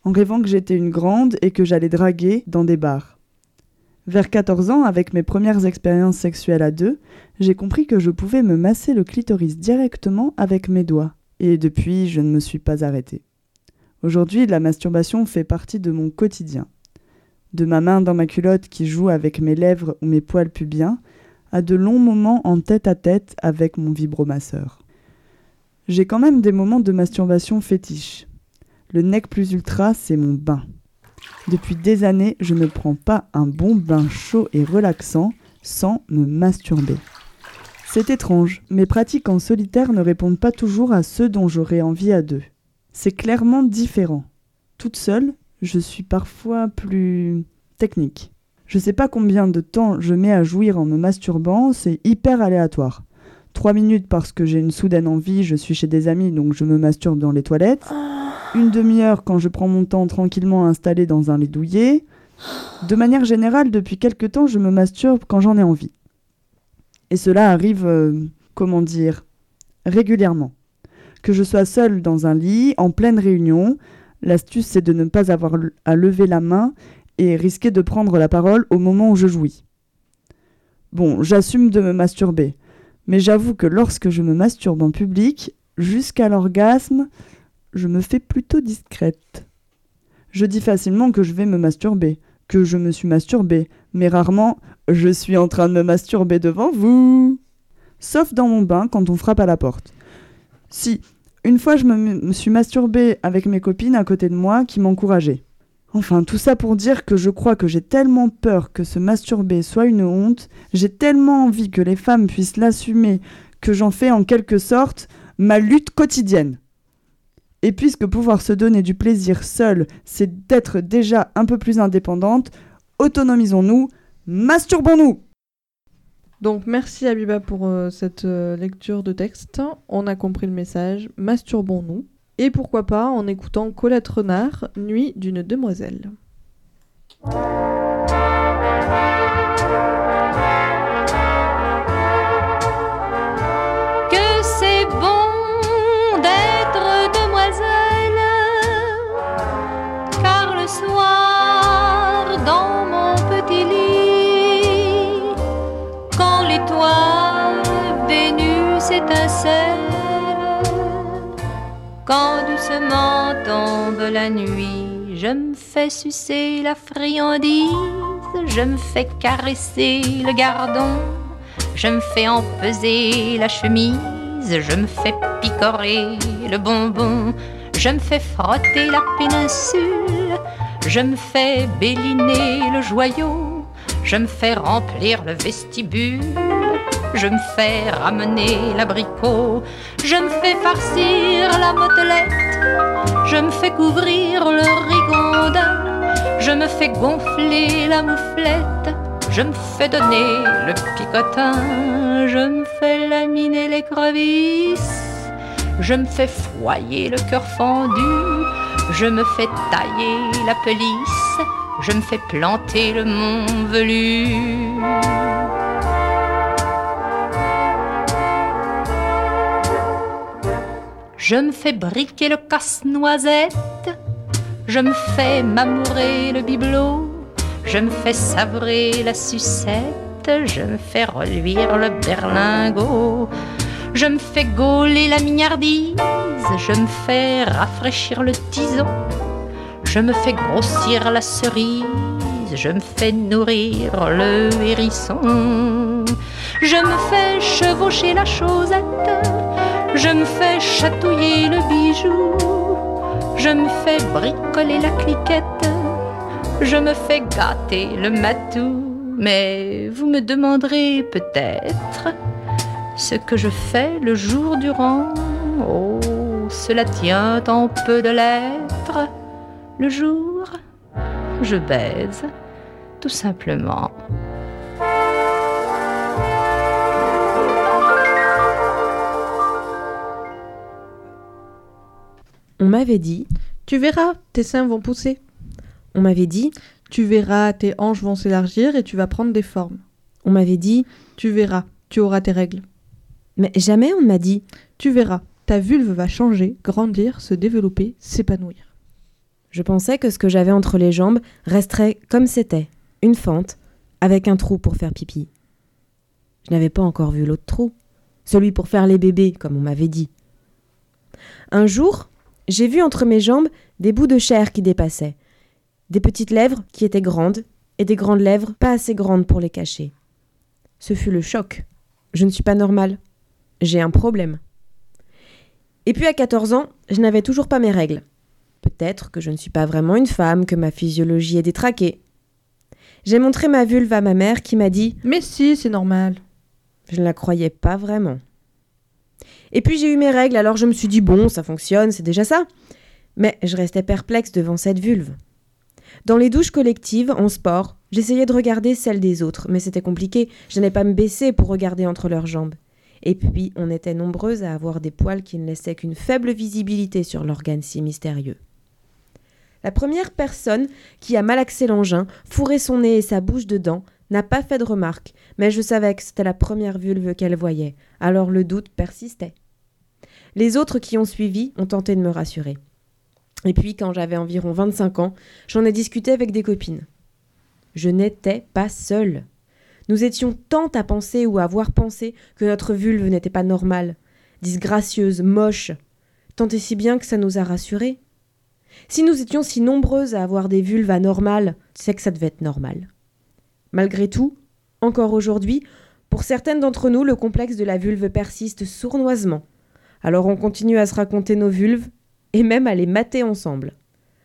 Speaker 7: en rêvant que j'étais une grande et que j'allais draguer dans des bars. Vers quatorze ans, avec mes premières expériences sexuelles à deux, j'ai compris que je pouvais me masser le clitoris directement avec mes doigts. Et depuis, je ne me suis pas arrêtée. Aujourd'hui, la masturbation fait partie de mon quotidien. De ma main dans ma culotte qui joue avec mes lèvres ou mes poils pubiens, à de longs moments en tête-à-tête avec mon vibromasseur. J'ai quand même des moments de masturbation fétiche. Le nec plus ultra, c'est mon bain. Depuis des années, je ne prends pas un bon bain chaud et relaxant sans me masturber. C'est étrange, mes pratiques en solitaire ne répondent pas toujours à ceux dont j'aurais envie à deux. C'est clairement différent. Toute seule, je suis parfois plus technique. Je sais pas combien de temps je mets à jouir en me masturbant, c'est hyper aléatoire. Trois minutes parce que j'ai une soudaine envie, je suis chez des amis donc je me masturbe dans les toilettes. Une demi-heure quand je prends mon temps tranquillement installé dans un lit douillet. De manière générale, depuis quelque temps, je me masturbe quand j'en ai envie. Et cela arrive, euh, comment dire, régulièrement. Que je sois seule dans un lit, en pleine réunion, l'astuce c'est de ne pas avoir à lever la main et risquer de prendre la parole au moment où je jouis. Bon, j'assume de me masturber, mais j'avoue que lorsque je me masturbe en public, jusqu'à l'orgasme, je me fais plutôt discrète. Je dis facilement que je vais me masturber, que je me suis masturbée, mais rarement « je suis en train de me masturber devant vous ». Sauf dans mon bain quand on frappe à la porte. Si, une fois je me, me suis masturbée avec mes copines à côté de moi qui m'encourageaient. Enfin, tout ça pour dire que je crois que j'ai tellement peur que se masturber soit une honte, j'ai tellement envie que les femmes puissent l'assumer, que j'en fais en quelque sorte ma lutte quotidienne. Et puisque pouvoir se donner du plaisir seul, c'est d'être déjà un peu plus indépendante, autonomisons-nous, masturbons-nous!
Speaker 5: Donc merci Abiba pour euh, cette euh, lecture de texte. On a compris le message, masturbons-nous. Et pourquoi pas en écoutant Colette Renard, Nuit d'une demoiselle.
Speaker 6: Que c'est bon d'être demoiselle, car le soir dans mon petit lit, quand l'étoile Vénus étincelle, quand doucement tombe la nuit, je me fais sucer la friandise, je me fais caresser le gardon, je me fais empeser la chemise, je me fais picorer le bonbon, je me fais frotter la péninsule, je me fais béliner le joyau, je me fais remplir le vestibule, je me fais ramener l'abricot, je me fais farcir la motelette, je me fais couvrir le rigondin, je me fais gonfler la mouflette, je me fais donner le picotin, je me fais laminer les crevisses, je me fais foyer le cœur fendu, je me fais tailler la pelisse, je me fais planter le mont velu. Je me fais briquer le casse-noisette, je me fais m'amourer le bibelot, je me fais savourer la sucette, je me fais reluire le berlingot, je me fais gauler la mignardise, je me fais rafraîchir le tison, je me fais grossir la cerise, je me fais nourrir le hérisson, je me fais chevaucher la chaussette, je me fais chatouiller le bijou, je me fais bricoler la cliquette, je me fais gâter le matou. Mais vous me demanderez peut-être ce que je fais le jour durant. Oh, cela tient en peu de lettres. Le jour, je baise, tout simplement.
Speaker 1: On m'avait dit
Speaker 5: « Tu verras, tes seins vont pousser. »
Speaker 1: On m'avait dit
Speaker 5: « Tu verras, tes hanches vont s'élargir et tu vas prendre des formes. »
Speaker 1: On m'avait dit
Speaker 5: « Tu verras, tu auras tes règles. »
Speaker 1: Mais jamais on m'a dit
Speaker 5: « Tu verras, ta vulve va changer, grandir, se développer, s'épanouir. »
Speaker 1: Je pensais que ce que j'avais entre les jambes resterait comme c'était, une fente, avec un trou pour faire pipi. Je n'avais pas encore vu l'autre trou, celui pour faire les bébés, comme on m'avait dit. Un jour, j'ai vu entre mes jambes des bouts de chair qui dépassaient, des petites lèvres qui étaient grandes et des grandes lèvres pas assez grandes pour les cacher. Ce fut le choc. Je ne suis pas normale. J'ai un problème. Et puis à quatorze ans, je n'avais toujours pas mes règles. Peut-être que je ne suis pas vraiment une femme, que ma physiologie est détraquée. J'ai montré ma vulve à ma mère qui m'a dit «
Speaker 5: Mais si, c'est normal ».
Speaker 1: Je ne la croyais pas vraiment. Et puis j'ai eu mes règles, alors je me suis dit « Bon, ça fonctionne, c'est déjà ça ». Mais je restais perplexe devant cette vulve. Dans les douches collectives, en sport, j'essayais de regarder celles des autres, mais c'était compliqué, je n'allais pas me baisser pour regarder entre leurs jambes. Et puis, on était nombreuses à avoir des poils qui ne laissaient qu'une faible visibilité sur l'organe si mystérieux. La première personne qui a malaxé l'engin, fourré son nez et sa bouche dedans, n'a pas fait de remarque, mais je savais que c'était la première vulve qu'elle voyait, alors le doute persistait. Les autres qui ont suivi ont tenté de me rassurer. Et puis, quand j'avais environ vingt-cinq ans, j'en ai discuté avec des copines. Je n'étais pas seule. Nous étions tant à penser ou à avoir pensé que notre vulve n'était pas normale, disgracieuse, moche, tant et si bien que ça nous a rassurés. Si nous étions si nombreuses à avoir des vulves anormales, c'est que ça devait être normal. Malgré tout, encore aujourd'hui, pour certaines d'entre nous, le complexe de la vulve persiste sournoisement. Alors on continue à se raconter nos vulves et même à les mater ensemble.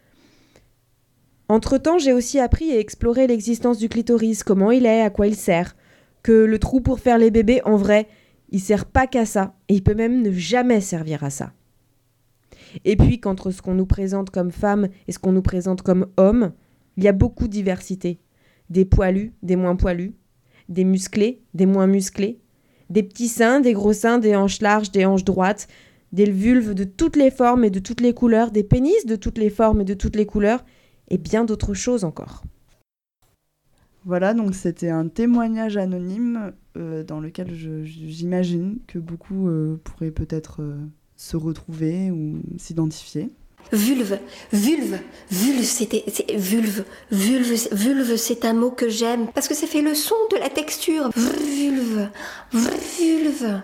Speaker 1: Entre-temps, j'ai aussi appris et exploré l'existence du clitoris, comment il est, à quoi il sert, que le trou pour faire les bébés, en vrai, il sert pas qu'à ça, et il peut même ne jamais servir à ça. Et puis, qu'entre ce qu'on nous présente comme femmes et ce qu'on nous présente comme hommes, il y a beaucoup de diversité. Des poilus, des moins poilus, des musclés, des moins musclés, des petits seins, des gros seins, des hanches larges, des hanches droites, des vulves de toutes les formes et de toutes les couleurs, des pénis de toutes les formes et de toutes les couleurs, et bien d'autres choses encore.
Speaker 7: Voilà, donc c'était un témoignage anonyme euh, dans lequel je, j'imagine que beaucoup euh, pourraient peut-être euh, se retrouver ou s'identifier.
Speaker 9: Vulve, vulve, vulve, c'était, c'est, vulve, vulve, vulve, c'est un mot que j'aime parce que ça fait le son de la texture. Vulve, vulve.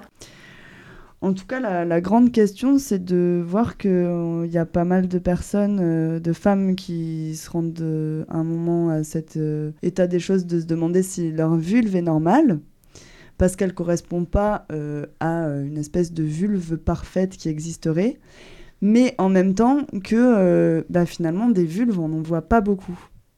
Speaker 7: En tout cas, la, la grande question, c'est de voir qu'il euh, y a pas mal de personnes, euh, de femmes qui se rendent euh, à un moment à cet euh, état des choses de se demander si leur vulve est normale, parce qu'elle ne correspond pas euh, à une espèce de vulve parfaite qui existerait, mais en même temps que euh, bah, finalement, des vulves, on n'en voit pas beaucoup.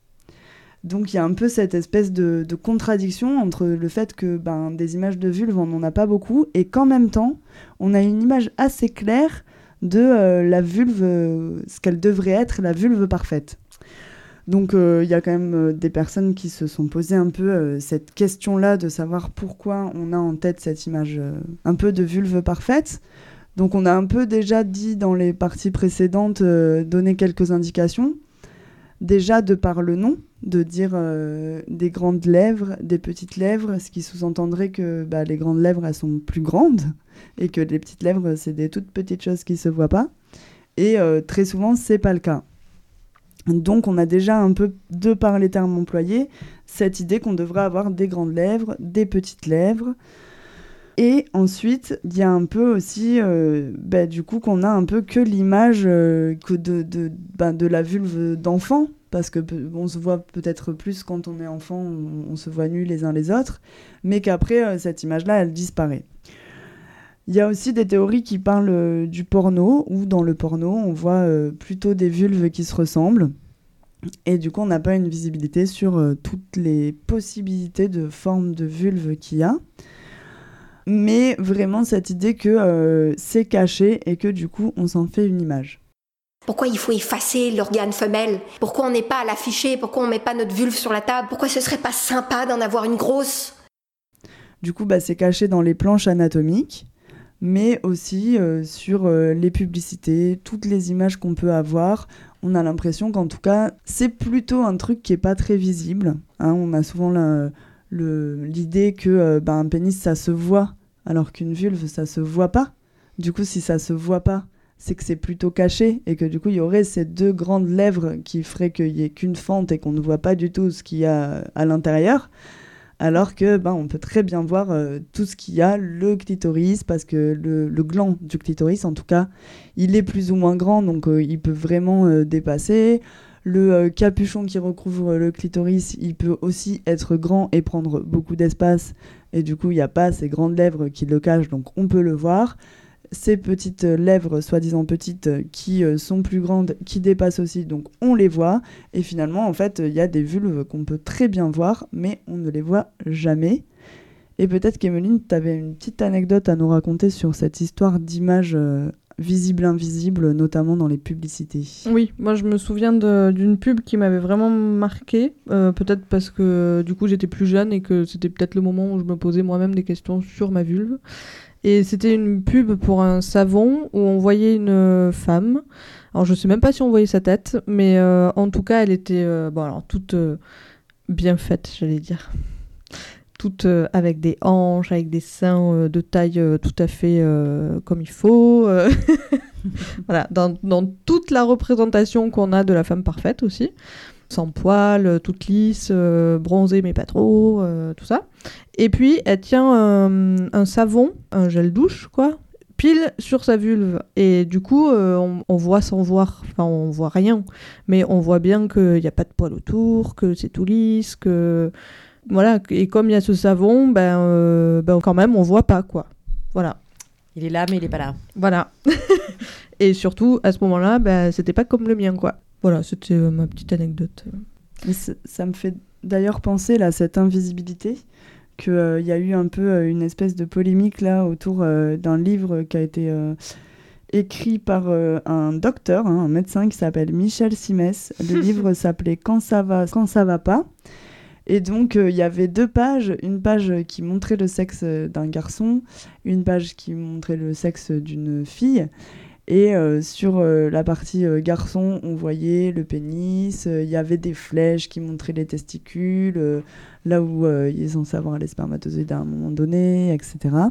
Speaker 7: Donc il y a un peu cette espèce de, de contradiction entre le fait que ben, des images de vulve, on n'en a pas beaucoup, et qu'en même temps, on a une image assez claire de euh, la vulve, euh, ce qu'elle devrait être, la vulve parfaite. Donc il euh, y a quand même euh, des personnes qui se sont posées un peu euh, cette question-là de savoir pourquoi on a en tête cette image euh, un peu de vulve parfaite. Donc on a un peu déjà dit dans les parties précédentes, euh, donné quelques indications. Déjà de par le nom, de dire euh, des grandes lèvres, des petites lèvres, ce qui sous-entendrait que bah, les grandes lèvres, elles sont plus grandes et que les petites lèvres, c'est des toutes petites choses qui ne se voient pas. Et euh, très souvent, ce n'est pas le cas. Donc on a déjà un peu, de par les termes employés, cette idée qu'on devrait avoir des grandes lèvres, des petites lèvres. Et ensuite, il y a un peu aussi, euh, bah, du coup, qu'on a un peu que l'image euh, que de, de, bah, de la vulve d'enfant, parce que on se voit peut-être plus quand on est enfant, on, on se voit nus les uns les autres, mais qu'après, euh, cette image-là, elle disparaît. Il y a aussi des théories qui parlent euh, du porno, où dans le porno, on voit euh, plutôt des vulves qui se ressemblent, et du coup, on n'a pas une visibilité sur euh, toutes les possibilités de formes de vulve qu'il y a. Mais vraiment cette idée que euh, c'est caché et que du coup on s'en fait une image.
Speaker 9: Pourquoi il faut effacer l'organe femelle ? Pourquoi on n'est pas à l'afficher ? Pourquoi on met pas notre vulve sur la table ? Pourquoi ce serait pas sympa d'en avoir une grosse ?
Speaker 7: Du coup bah, c'est caché dans les planches anatomiques, mais aussi euh, sur euh, les publicités, toutes les images qu'on peut avoir. On a l'impression qu'en tout cas c'est plutôt un truc qui est pas très visible, hein. On a souvent la... Le, l'idée que euh, bah, un pénis ça se voit alors qu'une vulve ça se voit pas. Du coup si ça se voit pas, c'est que c'est plutôt caché et que du coup il y aurait ces deux grandes lèvres qui feraient qu'il n'y ait qu'une fente et qu'on ne voit pas du tout ce qu'il y a à l'intérieur, alors que ben, on peut très bien voir euh, tout ce qu'il y a, le clitoris, parce que le, le gland du clitoris en tout cas il est plus ou moins grand, donc euh, il peut vraiment euh, dépasser. Le euh, capuchon qui recouvre le clitoris, il peut aussi être grand et prendre beaucoup d'espace. Et du coup, il n'y a pas ces grandes lèvres qui le cachent, donc on peut le voir. Ces petites lèvres, soi-disant petites, qui euh, sont plus grandes, qui dépassent aussi, donc on les voit. Et finalement, en fait, il y a des vulves qu'on peut très bien voir, mais on ne les voit jamais. Et peut-être qu'Emeline, tu avais une petite anecdote à nous raconter sur cette histoire d'image euh, visible-invisible, notamment dans les publicités.
Speaker 5: Oui, moi je me souviens de, d'une pub qui m'avait vraiment marquée, euh, peut-être parce que du coup j'étais plus jeune et que c'était peut-être le moment où je me posais moi-même des questions sur ma vulve. Et c'était une pub pour un savon où on voyait une femme. Alors je sais même pas si on voyait sa tête, mais euh, en tout cas elle était euh, bon, alors, toute euh, bien faite, j'allais dire. Toutes euh, avec des hanches, avec des seins euh, de taille euh, tout à fait euh, comme il faut. Euh voilà, dans, dans toute la représentation qu'on a de la femme parfaite aussi. Sans poils, toute lisse, euh, bronzée mais pas trop, euh, tout ça. Et puis elle tient un, un savon, un gel douche, quoi, pile sur sa vulve. Et du coup, euh, on, on voit sans voir, enfin on voit rien, mais on voit bien qu'il n'y a pas de poils autour, que c'est tout lisse, que... Voilà, et comme il y a ce savon, ben, euh, ben quand même, on voit pas, quoi. Voilà.
Speaker 10: Il est là, mais il est pas là.
Speaker 5: Voilà. Et surtout, à ce moment-là, ben, c'était pas comme le mien, quoi. Voilà, c'était euh, ma petite anecdote.
Speaker 7: Et ça me fait d'ailleurs penser, là, cette invisibilité, qu'il euh, y a eu un peu euh, une espèce de polémique, là, autour euh, d'un livre qui a été euh, écrit par euh, un docteur, hein, un médecin qui s'appelle Michel Simès. Le livre s'appelait « Quand ça va, quand ça va pas ». Et donc, il euh, y avait deux pages, une page qui montrait le sexe d'un garçon, une page qui montrait le sexe d'une fille. Et euh, sur euh, la partie euh, garçon, on voyait le pénis, il euh, y avait des flèches qui montraient les testicules, euh, là où euh, ils sont censés avoir les spermatozoïdes à un moment donné, et cetera.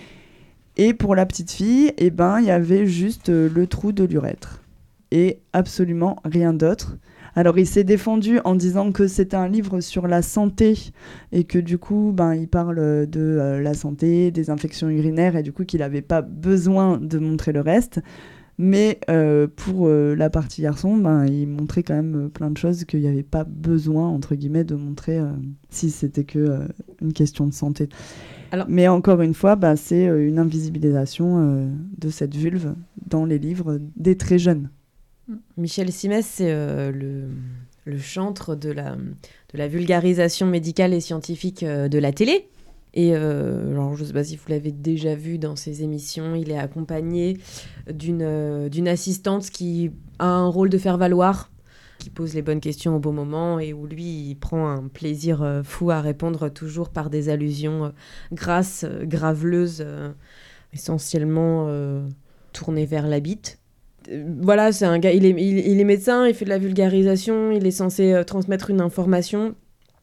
Speaker 7: Et pour la petite fille, eh ben, y avait juste euh, le trou de l'urètre. Et absolument rien d'autre. Alors, il s'est défendu en disant que c'était un livre sur la santé et que du coup, ben, il parle de euh, la santé, des infections urinaires et du coup qu'il n'avait pas besoin de montrer le reste. Mais euh, pour euh, la partie garçon, ben, il montrait quand même plein de choses qu'il n'y avait pas besoin, entre guillemets, de montrer euh, si c'était que euh, une question de santé. Alors, mais encore une fois, ben, c'est euh, une invisibilisation euh, de cette vulve dans les livres des très jeunes.
Speaker 1: Michel Simès, c'est euh, le, le chantre de la, de la vulgarisation médicale et scientifique euh, de la télé. Et euh, alors, je ne sais pas si vous l'avez déjà vu dans ses émissions, il est accompagné d'une, euh, d'une assistante qui a un rôle de faire-valoir, qui pose les bonnes questions au bon moment et où lui, il prend un plaisir euh, fou à répondre toujours par des allusions euh, grasses, euh, graveleuses, euh, essentiellement euh, tournées vers la bite. Voilà, c'est un gars, il est, il, il est médecin, il fait de la vulgarisation, il est censé euh, transmettre une information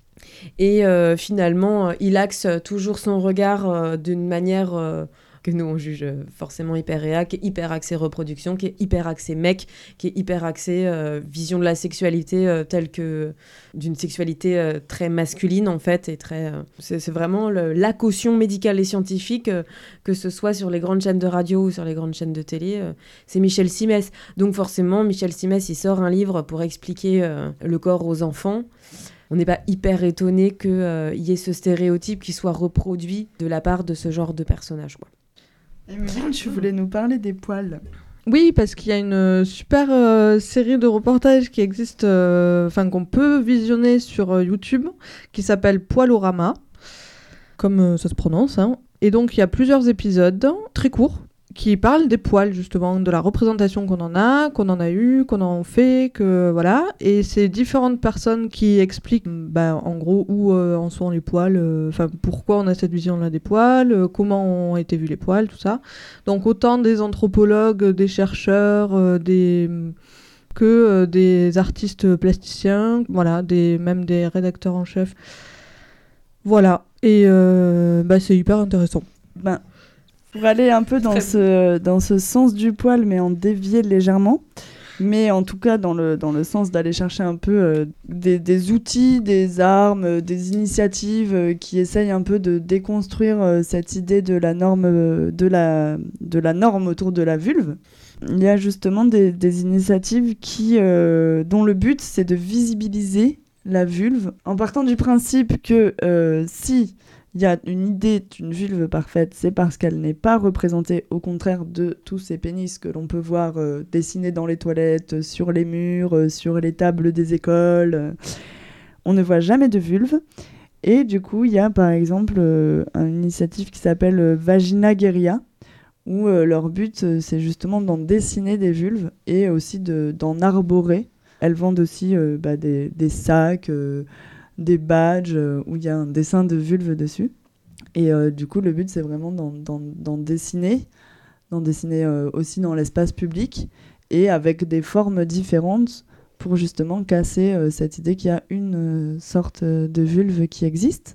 Speaker 1: et euh, finalement, euh, il axe toujours son regard euh, d'une manière euh, que nous on juge euh, forcément hyper réa, qui est hyper axée reproduction, qui est hyper axée mec, qui est hyper axée euh, vision de la sexualité euh, telle que d'une sexualité euh, très masculine en fait, et très, euh, c'est, c'est vraiment le, la caution médicale et scientifique, euh, que ce soit sur les grandes chaînes de radio ou sur les grandes chaînes de télé, euh, c'est Michel Simès. Donc forcément, Michel Simès, il sort un livre pour expliquer euh, le corps aux enfants. On n'est pas hyper étonné qu'il euh, y ait ce stéréotype qui soit reproduit de la part de ce genre de personnage, quoi.
Speaker 7: Emeline, tu voulais nous parler des poils.
Speaker 5: Oui, parce qu'il y a une super euh, série de reportages qui existe, enfin euh, qu'on peut visionner sur euh, YouTube, qui s'appelle Poilorama, comme euh, ça se prononce. Hein. Et donc il y a plusieurs épisodes très courts qui parlent des poils, justement, de la représentation qu'on en a, qu'on en a eu, qu'on en fait, que voilà. Et c'est différentes personnes qui expliquent, bah, en gros, où euh, en sont les poils, enfin euh, pourquoi on a cette vision-là des poils, euh, comment ont été vus les poils, tout ça. Donc autant des anthropologues, des chercheurs, euh, des que euh, des artistes plasticiens, voilà, des même des rédacteurs en chef. Voilà. Et euh, bah c'est hyper intéressant.
Speaker 7: Ben Pour aller un peu dans ce, dans ce sens du poil, mais en dévier légèrement. Mais en tout cas, dans le, dans le sens d'aller chercher un peu euh, des, des outils, des armes, euh, des initiatives euh, qui essayent un peu de déconstruire euh, cette idée de la norme, euh, de la, de la norme autour de la vulve. Il y a justement des, des initiatives qui, euh, dont le but, c'est de visibiliser la vulve, en partant du principe que euh, si il y a une idée d'une vulve parfaite, c'est parce qu'elle n'est pas représentée, au contraire de tous ces pénis que l'on peut voir euh, dessinés dans les toilettes, sur les murs, euh, sur les tables des écoles. Euh, on ne voit jamais de vulve. Et du coup, il y a par exemple euh, une initiative qui s'appelle euh, Vagina Guerilla, où euh, leur but, euh, c'est justement d'en dessiner des vulves et aussi de, d'en arborer. Elles vendent aussi euh, bah, des, des sacs... Euh, des badges euh, où il y a un dessin de vulve dessus. Et euh, du coup, le but, c'est vraiment d'en, d'en, d'en dessiner, d'en dessiner euh, aussi dans l'espace public et avec des formes différentes pour justement casser euh, cette idée qu'il y a une euh, sorte de vulve qui existe.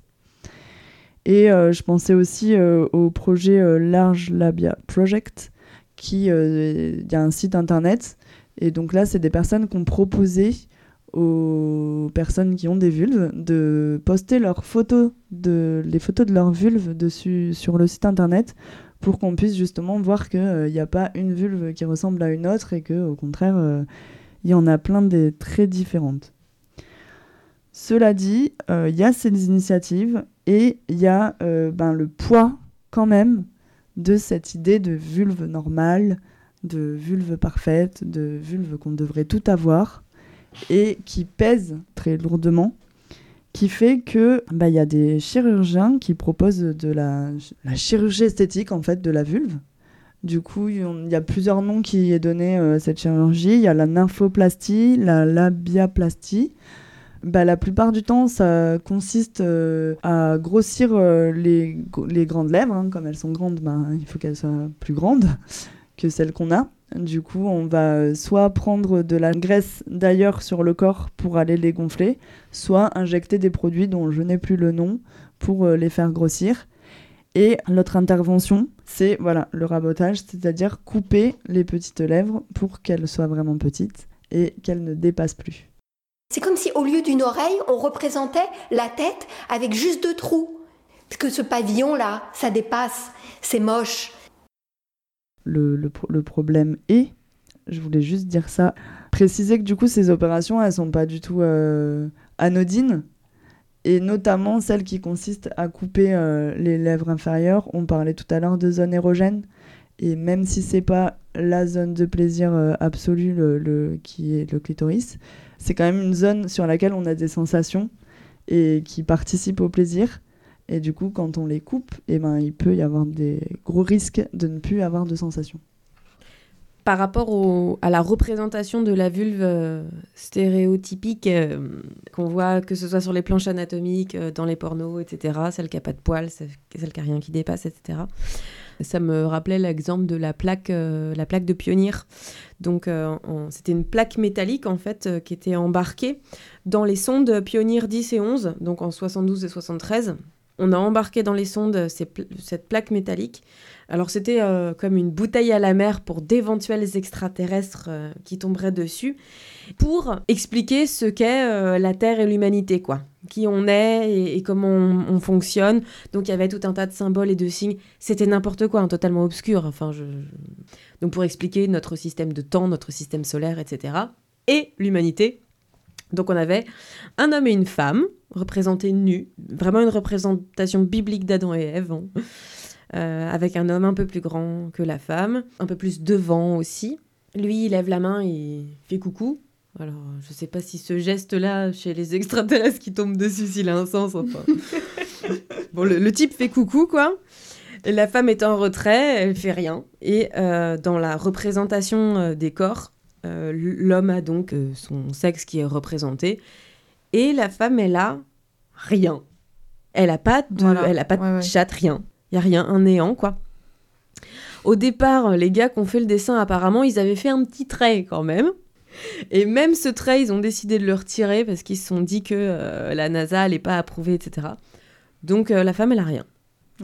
Speaker 7: Et euh, je pensais aussi euh, au projet euh, Large Labia Project, qui, euh, y a un site internet. Et donc là, c'est des personnes qui ont proposé aux personnes qui ont des vulves de poster leurs photos, de, les photos de leurs vulves dessus, sur le site internet pour qu'on puisse justement voir qu'il n'y euh, a pas une vulve qui ressemble à une autre et qu'au contraire, il euh, y en a plein des très différentes. Cela dit, il euh, y a ces initiatives et il y a euh, ben, le poids quand même de cette idée de vulve normale, de vulve parfaite, de vulve qu'on devrait tout avoir, et qui pèse très lourdement, qui fait que bah, y a des chirurgiens qui proposent de la, la chirurgie esthétique en fait de la vulve. Du coup, il y a plusieurs noms qui est donné à cette chirurgie. Il y a la nymphoplastie, la labiaplastie. Bah, la plupart du temps, ça consiste euh, à grossir euh, les, les grandes lèvres. Hein. Comme elles sont grandes, bah, il faut qu'elles soient plus grandes que celles qu'on a. Du coup, on va soit prendre de la graisse d'ailleurs sur le corps pour aller les gonfler, soit injecter des produits dont je n'ai plus le nom pour les faire grossir. Et l'autre intervention, c'est voilà, le rabotage, c'est-à-dire couper les petites lèvres pour qu'elles soient vraiment petites et qu'elles ne dépassent plus.
Speaker 9: C'est comme si au lieu d'une oreille, on représentait la tête avec juste deux trous. Parce que ce pavillon-là, ça dépasse, c'est moche.
Speaker 7: Le, le, le problème est, je voulais juste dire ça, préciser que du coup ces opérations elles sont pas du tout euh, anodines, et notamment celles qui consistent à couper euh, les lèvres inférieures. On parlait tout à l'heure de zone érogène, et même si c'est pas la zone de plaisir euh, absolue le, le, qui est le clitoris, c'est quand même une zone sur laquelle on a des sensations et qui participe au plaisir. Et du coup, quand on les coupe, eh ben, il peut y avoir des gros risques de ne plus avoir de sensations.
Speaker 1: Par rapport au, à la représentation de la vulve euh, stéréotypique euh, qu'on voit, que ce soit sur les planches anatomiques, euh, dans les pornos, et cetera, celle qui n'a pas de poils, celle qui n'a rien qui dépasse, et cetera. Ça me rappelait l'exemple de la plaque, euh, la plaque de Pionir. Donc, euh, on, c'était une plaque métallique, en fait, euh, qui était embarquée dans les sondes Pionir dix et onze, donc en soixante-douze et soixante-treize. On a embarqué dans les sondes ces pl- cette plaque métallique. Alors, c'était euh, comme une bouteille à la mer pour d'éventuels extraterrestres euh, qui tomberaient dessus, pour expliquer ce qu'est euh, la Terre et l'humanité, quoi. Qui on est et, et comment on, on fonctionne. Donc, il y avait tout un tas de symboles et de signes. C'était n'importe quoi, hein, totalement obscur. Enfin, je... Donc, pour expliquer notre système de temps, notre système solaire, et cetera. Et l'humanité. Donc, on avait un homme et une femme, représentés nus. Vraiment une représentation biblique d'Adam et Ève, hein. Euh, avec un homme un peu plus grand que la femme, un peu plus devant aussi. Lui, il lève la main et il fait coucou. Alors, je sais pas si ce geste-là, chez les extraterrestres qui tombent dessus, s'il a un sens. Enfin. Bon, le, le type fait coucou, quoi. Et la femme est en retrait, elle fait rien. Et euh, dans la représentation euh, des corps, euh, l'homme a donc euh, son sexe qui est représenté. Et la femme, elle a rien. Elle a pas de,
Speaker 5: Voilà.
Speaker 1: elle a pas de
Speaker 5: Ouais, ouais.
Speaker 1: chatte, rien. Il y a rien, un néant, quoi. Au départ, les gars qui ont fait le dessin, apparemment, ils avaient fait un petit trait quand même. Et même ce trait, ils ont décidé de le retirer parce qu'ils se sont dit que euh, la NASA allait pas approuver, et cetera. Donc euh, la femme, elle a rien.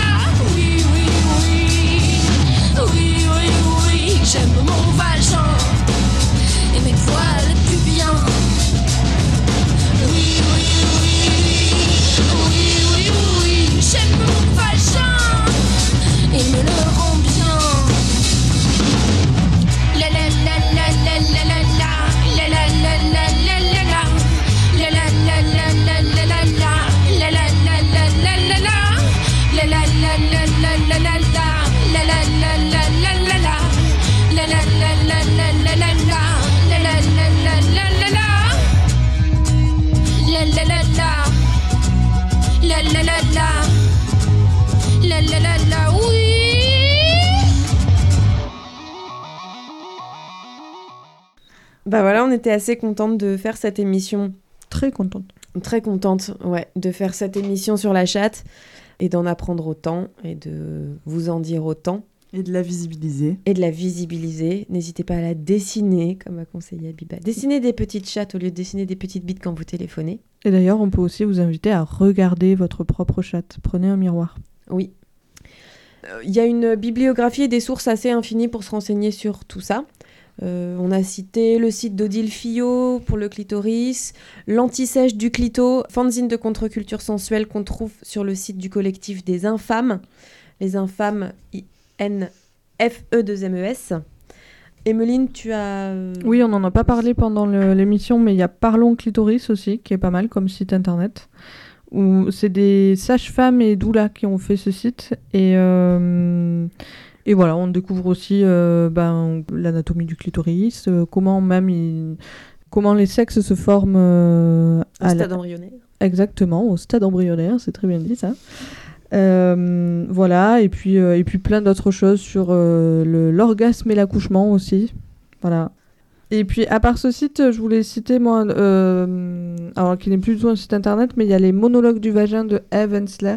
Speaker 1: Bah voilà, on était assez contente de faire cette émission.
Speaker 5: Très contente.
Speaker 1: Très contente, ouais, de faire cette émission sur la chatte et d'en apprendre autant et de vous en dire autant.
Speaker 7: Et de la visibiliser.
Speaker 1: Et de la visibiliser. N'hésitez pas à la dessiner, comme a conseillé Abiba. Dessinez des petites chattes au lieu de dessiner des petites bites quand vous téléphonez.
Speaker 5: Et d'ailleurs, on peut aussi vous inviter à regarder votre propre chatte. Prenez un miroir.
Speaker 1: Oui. Il y a une bibliographie et des sources assez infinies pour se renseigner sur tout ça. Euh, on a cité le site d'Odile Fillot pour le clitoris, l'anti-sèche du clito, fanzine de contre-culture sensuelle qu'on trouve sur le site du collectif des infâmes. Les infâmes, I N F E deux M E S. Emeline, tu as...
Speaker 5: Oui, on n'en a pas parlé pendant le, l'émission, mais il y a Parlons Clitoris aussi, qui est pas mal comme site internet. Où c'est des sages-femmes et doulas qui ont fait ce site. Et, euh, et voilà, on découvre aussi euh, ben, l'anatomie du clitoris, euh, comment même il, comment les sexes se forment... Euh,
Speaker 1: au stade la... embryonnaire.
Speaker 5: Exactement, au stade embryonnaire, c'est très bien dit ça. Euh, voilà, et puis, euh, et puis plein d'autres choses sur euh, le, l'orgasme et l'accouchement aussi. Voilà. Et puis, à part ce site, je voulais citer, moi, euh, alors qui n'est plus du tout un site internet, mais il y a les monologues du vagin de Eve Ensler,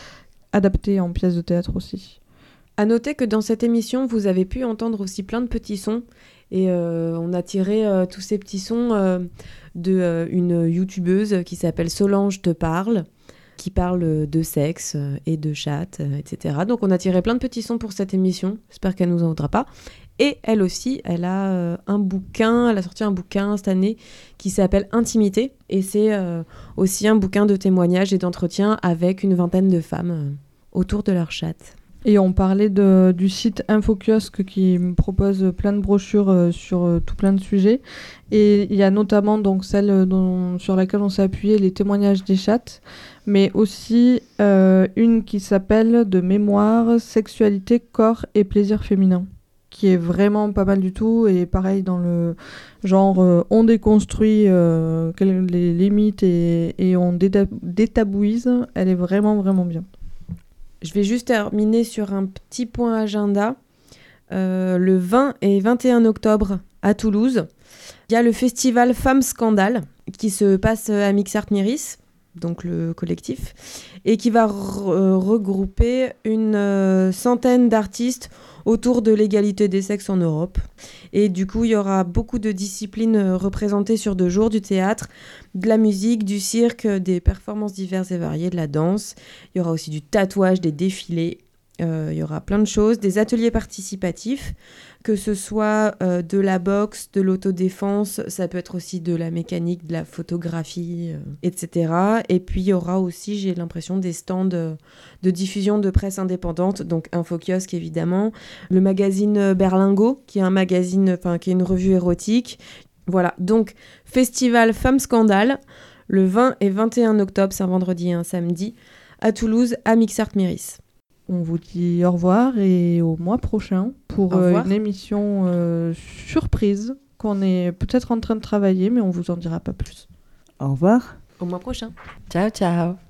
Speaker 5: adaptés en pièce de théâtre aussi.
Speaker 1: À noter que dans cette émission, vous avez pu entendre aussi plein de petits sons. Et euh, on a tiré euh, tous ces petits sons euh, de euh, une youtubeuse qui s'appelle Solange Te Parle, qui parle de sexe et de chatte, et cetera. Donc on a tiré plein de petits sons pour cette émission. J'espère qu'elle nous en voudra pas. Et elle aussi, elle a euh, un bouquin, elle a sorti un bouquin cette année qui s'appelle Intimité. Et c'est euh, aussi un bouquin de témoignages et d'entretiens avec une vingtaine de femmes euh, autour de leur chatte.
Speaker 5: Et on parlait de, du site InfoKiosque qui me propose plein de brochures euh, sur euh, tout plein de sujets. Et il y a notamment donc, celle dont, sur laquelle on s'est appuyé, les témoignages des chattes, mais aussi euh, une qui s'appelle De mémoire, sexualité, corps et plaisir féminin, qui est vraiment pas mal du tout. Et pareil, dans le genre, euh, on déconstruit euh, les limites et, et on déta- détabouise, elle est vraiment, vraiment bien.
Speaker 1: Je vais juste terminer sur un petit point agenda. Euh, le vingt et vingt et un octobre à Toulouse, il y a le festival Femmes Scandale qui se passe à Mixart Myris, donc le collectif, et qui va re- regrouper une euh, centaine d'artistes autour de l'égalité des sexes en Europe. Et du coup, il y aura beaucoup de disciplines représentées sur deux jours, du théâtre, de la musique, du cirque, des performances diverses et variées, de la danse. Il y aura aussi du tatouage, des défilés. Euh, il y aura plein de choses, des ateliers participatifs, que ce soit euh, de la boxe, de l'autodéfense, ça peut être aussi de la mécanique, de la photographie, euh, et cetera. Et puis il y aura aussi, j'ai l'impression, des stands euh, de diffusion de presse indépendante, donc InfoKiosque évidemment, le magazine Berlingot, qui est un magazine, enfin qui est une revue érotique. Voilà, donc festival Femmes Scandale, le vingt et vingt et un octobre, c'est un vendredi et un samedi, à Toulouse, à Mixart Myris.
Speaker 5: On vous dit au revoir et au mois prochain pour euh, une émission euh, surprise qu'on est peut-être en train de travailler, mais on vous en dira pas plus.
Speaker 7: Au revoir.
Speaker 1: Au mois prochain.
Speaker 10: Ciao, ciao.